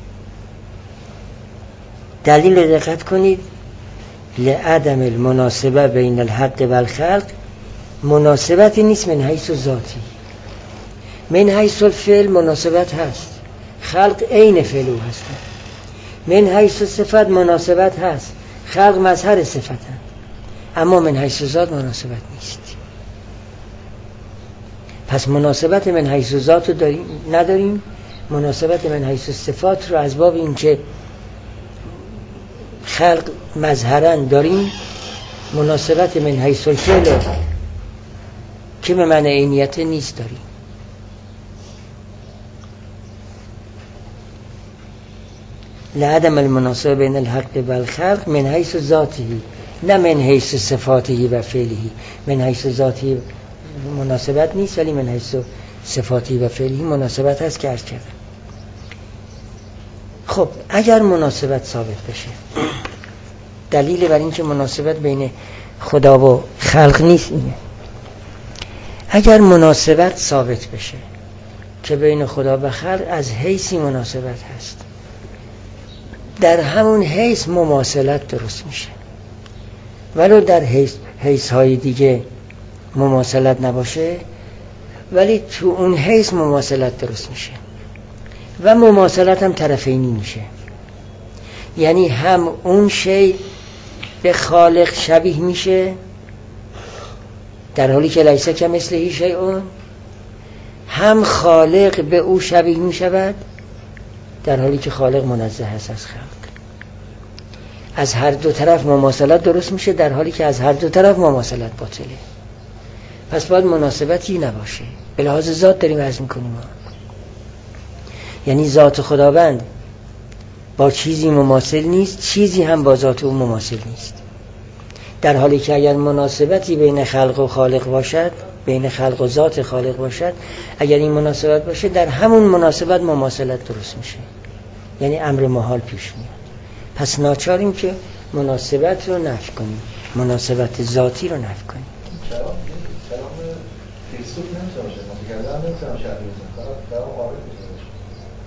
دلیل رو دقت کنید. لعدم المناسبه بین الحق و الخلق، مناسبتی نیست من حیث ذاتی. من حیث الفعل مناسبت هست، خلق عین فعل او هست. من حیث صفت مناسبت هست، خلق مظهر صفت هست. اما من حیث ذات مناسبت نیست. پس مناسبت من حیث ذات رو داریم نداریم، مناسبت من حیث صفات رو از باب این که خلق مظهرا داریم، مناسبت من حیث الفعل که به معنی عینیت نیست داریم. لعدم المناسبه بین الحق و الخلق من حیث ذاتی، نه من حیث صفاتی و فعلی. من حیث ذاتی مناسبت نیست، ولی من حیث صفاتی و فعلی مناسبت هست که عرض کردم. خب اگر مناسبت ثابت بشه، دلیل بر این که مناسبت بین خدا و خلق نیست اینه. اگر مناسبت ثابت بشه که بین خدا و خلق از حیثی مناسبت هست، در همون حیث مماثلت درست میشه. ولو در حیث, حیث های دیگه مماثلت نباشه، ولی تو اون حیث مماثلت درست میشه و مماثلت هم طرفینی میشه. یعنی هم اون شی به خالق شبیه میشه در حالی که لیس کمثله شیء، هم خالق به او شبیه میشود در حالی که خالق منزه هست از خلق. از هر دو طرف مماثلت درست میشه در حالی که از هر دو طرف مماثلت باطله. پس باید مناسبتی نباشه. به لحاظ ذات داریم عرض میکنیم، یعنی ذات خداوند با چیزی مماثل نیست، چیزی هم با ذات او مماثل نیست. در حالی که اگر مناسبتی بین خلق و خالق باشد، بین خلق و ذات خالق باشد، اگر این مناسبت باشه در همون مناسبت مماثلت درست میشه، یعنی امر محال پیش میاد. پس ناچاریم که مناسبت رو نفی کنیم، مناسبت ذاتی رو نفی کنیم. کلام کلام فیلسوف نمیشه باشه، متکلم نمیشه شرح بزنه، کلام قابل میشه.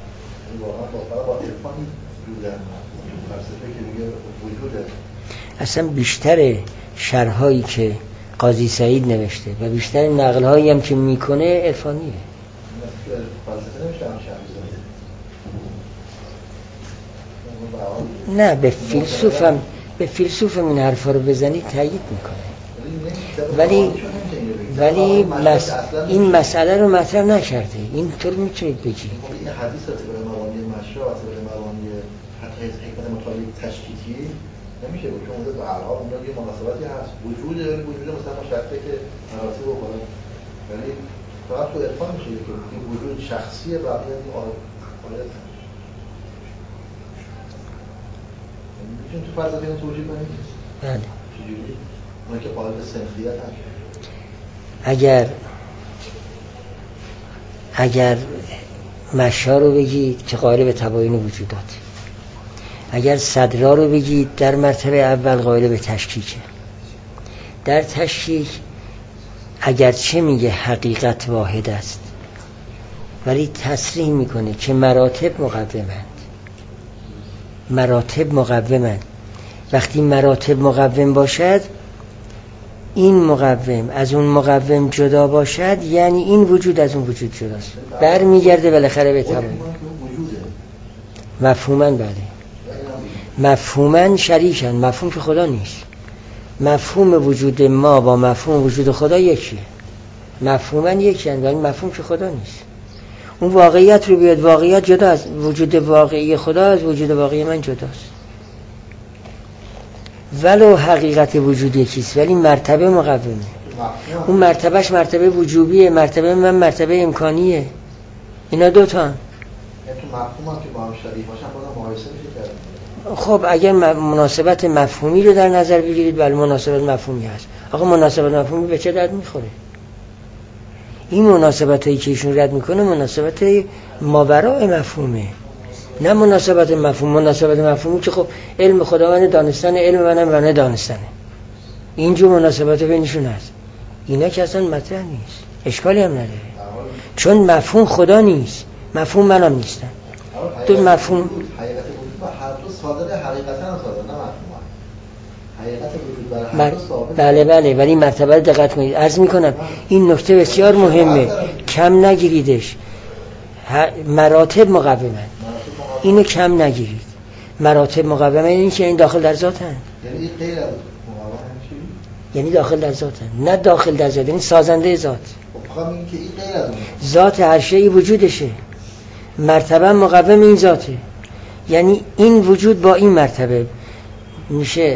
واقعا با با عرفانی رو در فلسفه که میگه وجوده. اصلا بیشتر شرحایی که قاضی سعید نوشته و بیشتر نقل‌هایی هم که میکنه عرفانیه. فلسفه نمیشه هم شرح زده. نه به فیلسوفم به فیلسوفم این حرفا رو بزنی تایید میکنه. ولی ولی مس... این مسئله رو مطرح نکرده. اینطور میتونید بگید. این حدیث اعتبار مبانی مشروع اعتبار مبانی حتی حکمت مطالعه تشکیکی نمیشه بود، چون اونجا به هر حال اونجا یه مناسبتی هست. وجود وجود مثلا شرطه که مراتب و بالا، یعنی فقط تو عرفان میشه که این وجود شخصیه بقیه این آیات میتونیم تو فلسفه اینو توجیه کنیم؟ بله. چجوری؟ اون که قائل به سنخیت هست. اگر اگر مشا رو بگید که قائل به تباین وجودات، اگر صدرا رو بگید در مرتبه اول قائل به تشکیکه. در تشکیک اگرچه میگه حقیقت واحد است ولی تصریح میکنه که مراتب مقومند. مراتب مقومند. وقتی مراتب مقوم باشد، این مقوم از اون مقوم جدا باشد، یعنی این وجود از اون وجود جداست، برمیگرده بالاخره به تمام. مفهوماً بله، مفهوماً شریکن. مفهوم که خدا نیست. مفهوم وجود ما با مفهوم وجود خدا یکیه. مفهوماً یکیه ولی مفهوم که خدا نیست. اون واقعیت رو بیاد، واقعیت جدا از وجود واقعی خدا از وجود واقعی من جداست. ولو حقیقت وجود یکیست ولی مرتبه مقومه. اون مرتبهش مرتبه وجوبیه، مرتبه من مرتبه امکانیه. اینا دوتا هم. تو مفهوم هم که با هم شریک باشن باید مقایسه میشه کرد. خب اگر مناسبت مفهومی رو در نظر بگیرید، ولی مناسبت مفهومی هست. آقا مناسبت مفهومی به چه درد میخوره؟ این مناسبت هایی که ایشون رد میکنه مناسبت ماورای مفهومه، نه مناسبت مفهوم. مناسبت مفهومی که خب علم خداوند دانستن، علم منم منه دانستنه. اینجور مناسبت بینشون هست. اینا که اصلا مطرح نیست، اشکالی هم نداره، چون مفهوم خدا نیست، مفهوم منم نیستم. تو مفهوم حقیقت وجود با هر دو صادره، حقیقتا هم صادره، نه مفهوم. حقیقت وجود برای هر دو ثابت. بله بله، ولی مرتبه دقت کنید. عرض میکنم این نکته بسیار مهمه، کم نگیریدش. مراتب مقومند، اینو کم نگیرید. مراتب مقومه این که این داخل در ذاتن، یعنی غیر از مقومه چی؟ یعنی داخل در ذاتن، نه داخل در ذات، یعنی سازنده ذات. خب میگه که این غیر از اون ذات هر شیء وجودشه، مرتبه مقوم این ذاته. یعنی این وجود با این مرتبه میشه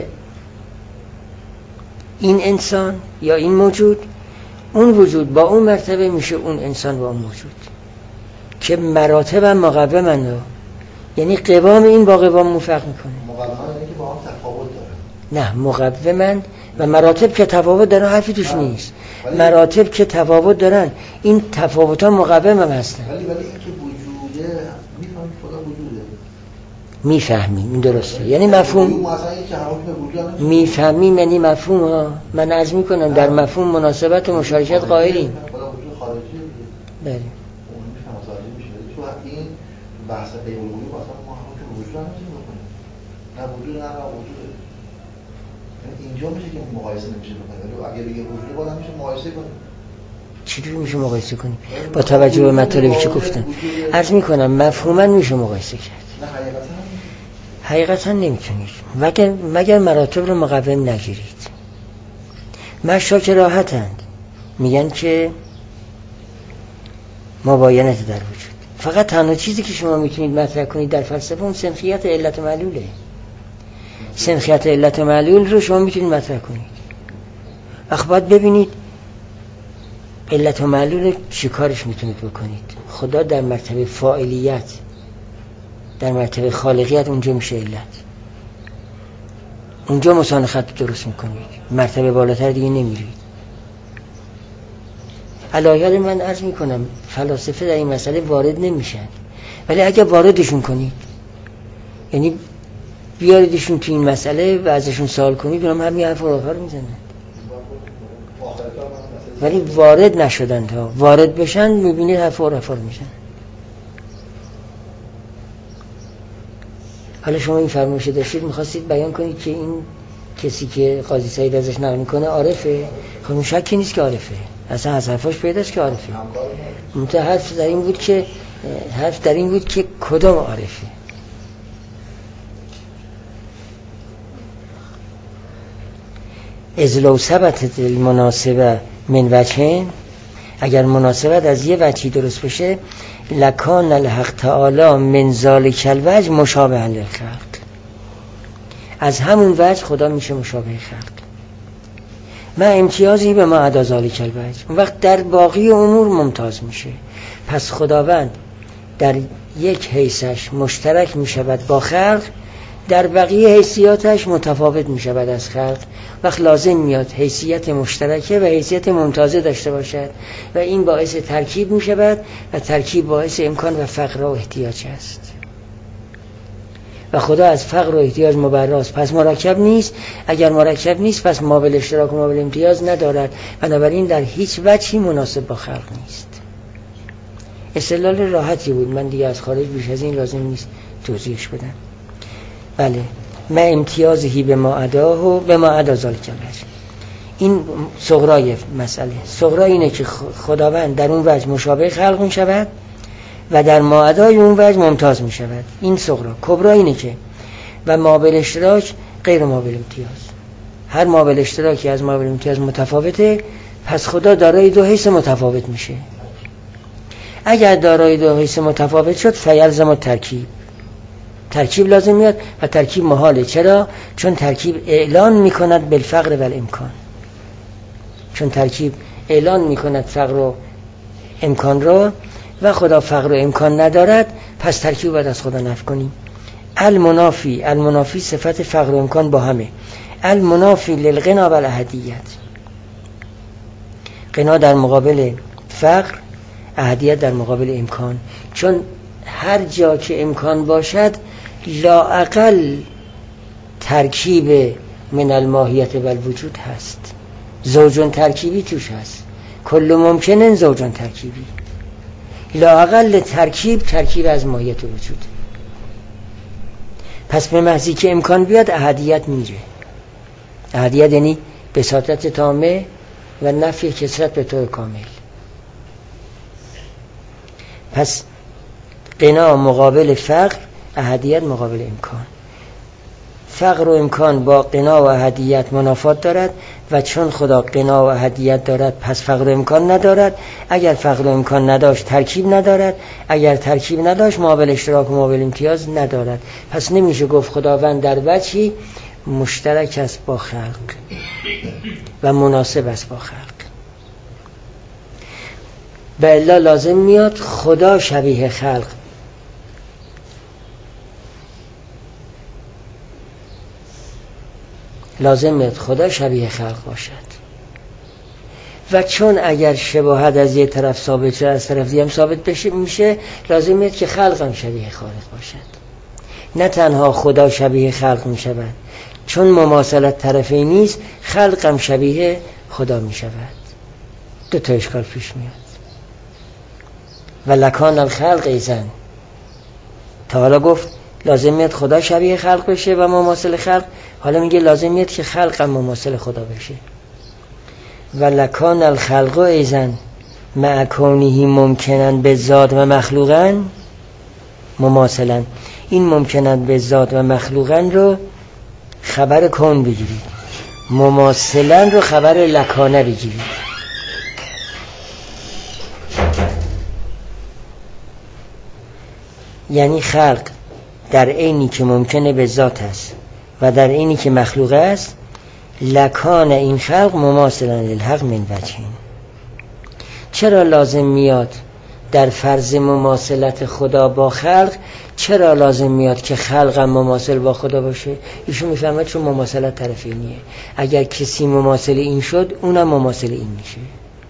این انسان یا این موجود، اون وجود با اون مرتبه میشه اون انسان با اون موجود، که مراتب هم مقومن. یعنی قوام این با قوام موافق میکنه. مقومن یعنی که با هم تفاوت داره. نه، مقومن و مراتب که تفاوت دارن حرفی توش نیست. مراتب که تفاوت دارن، این تفاوت ها مقوم هم هستن. ولی ولی این که وجوده، میفهمید خدا وجوده. میفهمیم، این درسته. یعنی مفهوم میفهمیم، یعنی مفهوم ها. من عرض میکنم در مفهوم مناسبت و مشارکت قائلیم. خدا وجود خارجی بله. اون میفهمه سازی میشه. تو این بحث پیولوژی واسه ما هم که وجود هم نمیشه بکنیم. نه وجود نه نه وجود. اینجا میشه که مقایسه نمیشه بکنیم. ولی اگه بگه وجود بالا میشه مقایسه کنیم. چجوری میشه مقایسه کنیم؟ با توجه به مطالبی که گفتم. عرض میکنم مفهوما میشه مقایسه کرد. نه حقیقتا حقیقتا نمیتونید مگر مگر مراتب رو مقوم نگیرید. مشا که راحتند، میگن که مباینت در وجود. فقط تنها چیزی که شما میتونید مطرح کنید در فلسفه اون سنخیت علت و معلوله. سنخیت علت و معلول رو شما میتونید مطرح کنید. وقت باید ببینید علت و معلول چی کارش میتونید بکنید. خدا در مرتبه فاعلیت، در مرتبه خالقیت اونجا میشه علت، اونجا مسان خط درست میکنید، مرتبه بالاتر دیگه نمیرید. علایال من عرض میکنم فلاسفه در این مسئله وارد نمیشن، ولی اگه واردشون کنید، یعنی بیاریدشون تو این مسئله و ازشون سوال کنید، اونم همین حرف رو آخر میزنن، ولی وارد نشدن. تا وارد بشن میبینید حرف رو آخر میزنن. حالا شما این فرمایش داشتید میخواستید بیان کنید که این کسی که قاضی سعید ازش نقل میکنه عارفه. خب اون شکی نیست که عارفه، اصلا از حرفاش پیداست که عارفه. منتها حرف در این بود که حرف در این بود که کدام عارفه. از لو ثبتت المناسبه من وجهین، اگر مناسبت از یه وجهی درست بشه، لکان الحق تعالی من ذالک الوجه مشابه للخلق، از همون وجه خدا میشه مشابه خلق. ما امتیازی به ما عدا ذالک الوجه، اون وقت در باقی امور ممتاز میشه. پس خداوند در یک حیثش مشترک میشود با خلق، در بقیه حیثیاتش متفاوت میشود از خلق. وقت لازم میاد حیثیت مشترکه و حیثیت ممتازه داشته باشد و این باعث ترکیب میشود و ترکیب باعث امکان و فقر و احتیاج است و خدا از فقر و احتیاج مبراست. پس مرکب نیست. اگر مرکب نیست پس ما بالاشتراک و ما بالامتیاز ندارد، بنابراین در هیچ وجهی مناسب با خلق نیست. استدلال راحتی بود، من دیگه از خارج بیش از این لازم نیست توضیحش بدم. بله، ما امتیازهی به ما عداه و به ما عدا ذالک الوجه. این صغرای مسئله. صغرا اینه که خداوند در اون وجه مشابه خلق می شود و در ما عدای اون وجه ممتاز می شود. این صغرا. کبرا اینه که و ما بالاشتراک غیر ما بالامتیاز. هر ما بالاشتراکی از ما بالامتیاز متفاوته، پس خدا دارای دو حیث متفاوت میشه. اگر دارای دو حیث متفاوت شد فیلزم ترکیب، ترکیب لازم میاد و ترکیب محاله. چرا؟ چون ترکیب اعلان میکند بالفقر و الامکان. چون ترکیب اعلان میکند فقر و امکان رو و خدا فقر و امکان ندارد، پس ترکیب باید از خدا نفی کنیم. المنافی، المنافی صفت فقر و امکان با همه. المنافی للغنا و الاحدیت، غنا در مقابل فقر، احدیت در مقابل امکان. چون هر جا که امکان باشد لااقل ترکیب من الماهیت و الوجود هست. زوجون ترکیبی توش هست، کل ممکنن زوجون ترکیبی. لااقل ترکیب ترکیب از ماهیت و وجود. پس به محضی که امکان بیاد احدیت میره. احدیت یعنی بساطت تامه و نفی کثرت به طور کامل. پس غنا مقابل فقر، احدیت مقابل امکان. فقر و امکان با غنا و احدیت منافات دارد و چون خدا غنا و احدیت دارد پس فقر و امکان ندارد. اگر فقر و امکان نداشت ترکیب ندارد، اگر ترکیب نداشت ما بالاشتراک و ما بالامتیاز ندارد. پس نمیشه گفت خداوند در وجهی مشترک است با خلق و مناسب است با خلق. به الا لازم میاد خدا شبیه خلق. لازم میاد خدا شبیه خلق باشد و چون اگر شباهت از یه طرف ثابت شد از طرف دیگه هم ثابت بشه میشه، لازم میاد که خلق هم شبیه خالق باشد. نه تنها خدا شبیه خلق میشود، چون مماثلت طرفی نیست خلق هم شبیه خدا میشود. دو تا اشکال پیش میاد. و لکان الخلق ایزن، تا حالا گفت لازم میاد خدا شبیه خلق بشه و مماثل خلق، حالا میگه لازم میاد که خلق هم مماثل خدا بشه. و لکان الخلق ایزن مع کونه ممکنن به ذات و مخلوقن مماثلن. این ممکنن به ذات و مخلوقن رو خبر کون بگیرید، مماثلن رو خبر لکانه بگیرید. یعنی خلق در عینی که ممکنه به ذات است و در عینی که مخلوق است، لکان این خلق مماثلا للحق من وجهین. چرا لازم میاد در فرض مماثلت خدا با خلق، چرا لازم میاد که خلق هم مماثل با خدا باشه؟ ایشون میفهمد چون مماثلت طرفینیه. اگر کسی مماثل این شد اونم مماثل این میشه.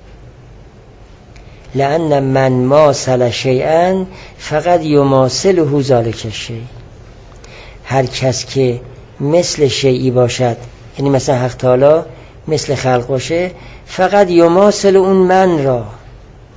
لأن من ماثل شیئا فقط یماثله ذلک الشیء. هر کس که مثل شیئی باشد، یعنی مثلا حق تعالی مثل خلق باشه، فقط یماثل اون من را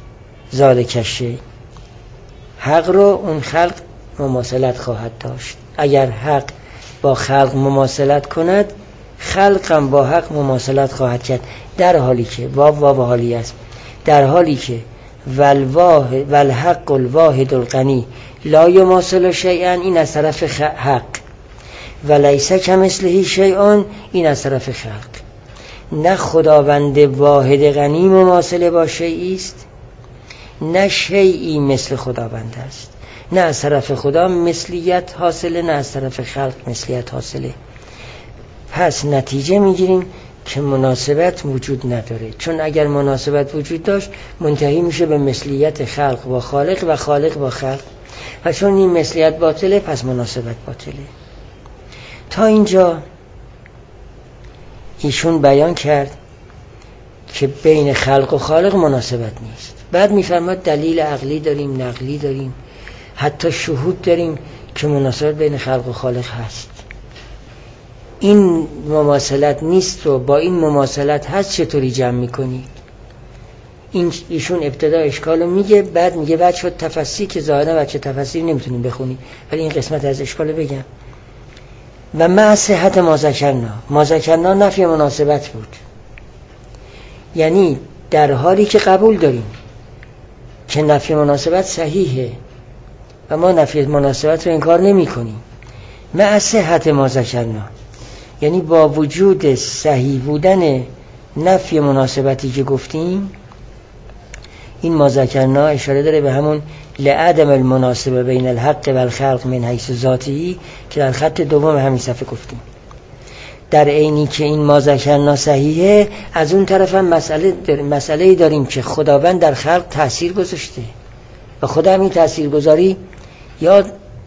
ذلک الشیء، حق رو اون خلق مماثلت خواهد داشت. اگر حق با خلق مماثلت کند، خلق هم با حق مماثلت خواهد کرد، در حالی که واو واو حالی است، در حالی که والواحد والحق الواحد الغنی لا یماثل شیئا، این از طرف حق، ولیس کمثله شیء، این از طرف خلق. نه خداوند واحد غنی مماثل با شیئی است، نه شیئی مثل خداوند است. نه از طرف خدا مثلیت حاصله، نه از طرف خلق مثلیت حاصله. پس نتیجه میگیریم که مناسبت وجود نداره، چون اگر مناسبت وجود داشت منتهی میشه به مثلیت خلق با خالق و خالق با خلق، و چون این مثلیت باطله پس مناسبت باطله. تا اینجا ایشون بیان کرد که بین خلق و خالق مناسبت نیست. بعد میفرماد دلیل عقلی داریم، نقلی داریم، حتی شهود داریم که مناسبت بین خلق و خالق هست. این مماثلت نیست و با این مماثلت هست چطوری جمع میکنی؟ این ایشون ابتدا اشکالو میگه، بعد میگه بعد شد تفسیر که ظاهرا بچه تفسیر نمیتونیم بخونی، ولی این قسمت از اشکالو بگم. و مع صحت ما ذکرنا، ما ذکرنا نفی مناسبت بود، یعنی در حالی که قبول داریم که نفی مناسبت صحیحه و ما نفی مناسبت رو انکار نمی کنیم، مع صحت ما ذکرنا، یعنی با وجود صحیح بودن نفی مناسبتی که گفتیم، این ما ذکرنا اشاره داره به همون لعدم المناسبه بین الحق و الخلق من حیث ذاتی که در خط دوم همین صفحه گفتیم. در عینی که این ما ذکرنا صحیحه، از اون طرف هم مسئله داریم، مسئله داریم که خداوند در خلق تأثیر گذاشته و خدا همین تأثیر گذاری یا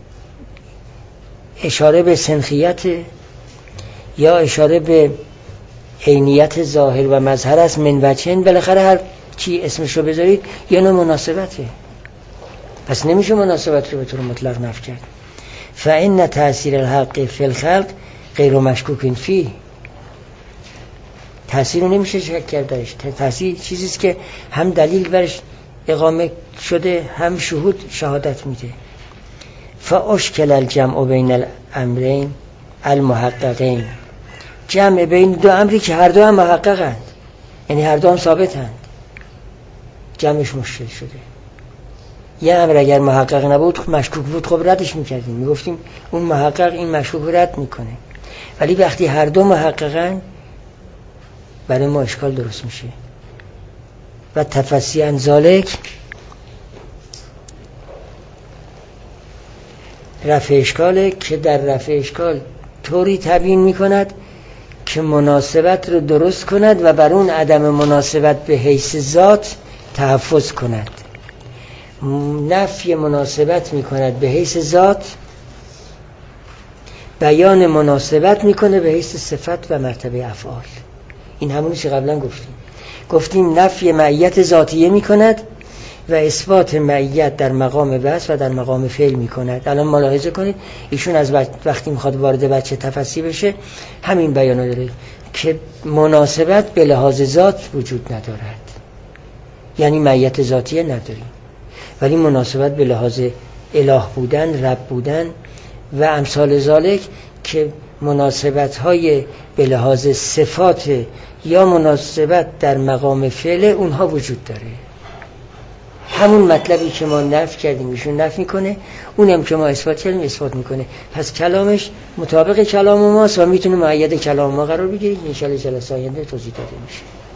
اشاره به سنخیت یا اشاره به عینیت ظاهر و مظهر است، من وجهن، بالاخره هر چی اسمش رو بذارید یه نوع مناسبته، پس نمیشه مناسبت رو به طور مطلق نفی کرد. فإن تأثیر الحق فی الخلق غیر مشکوک فی، تأثیر رو نمیشه شک کرد درش، تأثیر چیزیست که هم دلیل برش اقامه شده هم شهود شهادت میده. فاشکل الجمع بین الامرین المحققین، جمع بین دو امری که هر دو هم محققند، یعنی هر دو هم ثابتند، جمعش مشکل شده. یه امر اگر محقق نبود مشکوک بود، خب ردش میکردیم، میگفتیم اون محقق این مشکوک رد میکنه، ولی وقتی هر دو محققن برای ما اشکال درست میشه. و تفسی عن ذالک، رفع اشکاله که در رفع اشکال طوری تبیین میکند که مناسبت رو درست کند و بر اون عدم مناسبت به حیث ذات تحفظ کند. نفی مناسبت میکند به حیث ذات، بیان مناسبت میکنه به حیث صفت و مرتبه افعال. این همونی که قبلا گفتیم گفتیم نفی معیت ذاتیه میکند و اثبات معیت در مقام وصف و در مقام فعل میکند. الان ملاحظه کنید ایشون از وقتی میخواد وارد بچه تفسی بشه همین بیانو داره که مناسبت به لحاظ ذات وجود ندارد، یعنی معیت ذاتیه نداریم، ولی مناسبت به لحاظ اله بودن، رب بودن و امثال ذالک که مناسبت های به لحاظ صفات یا مناسبت در مقام فعل اونها وجود داره. همون مطلبی که ما نفی کردیم ایشون نفی میکنه، اونم که ما اثبات کردیم اثبات میکنه. پس کلامش مطابق کلام ماست و میتونه مؤید کلام ما قرار بگیرید. ان شاء الله جلسه آینده توضیح داده میشه.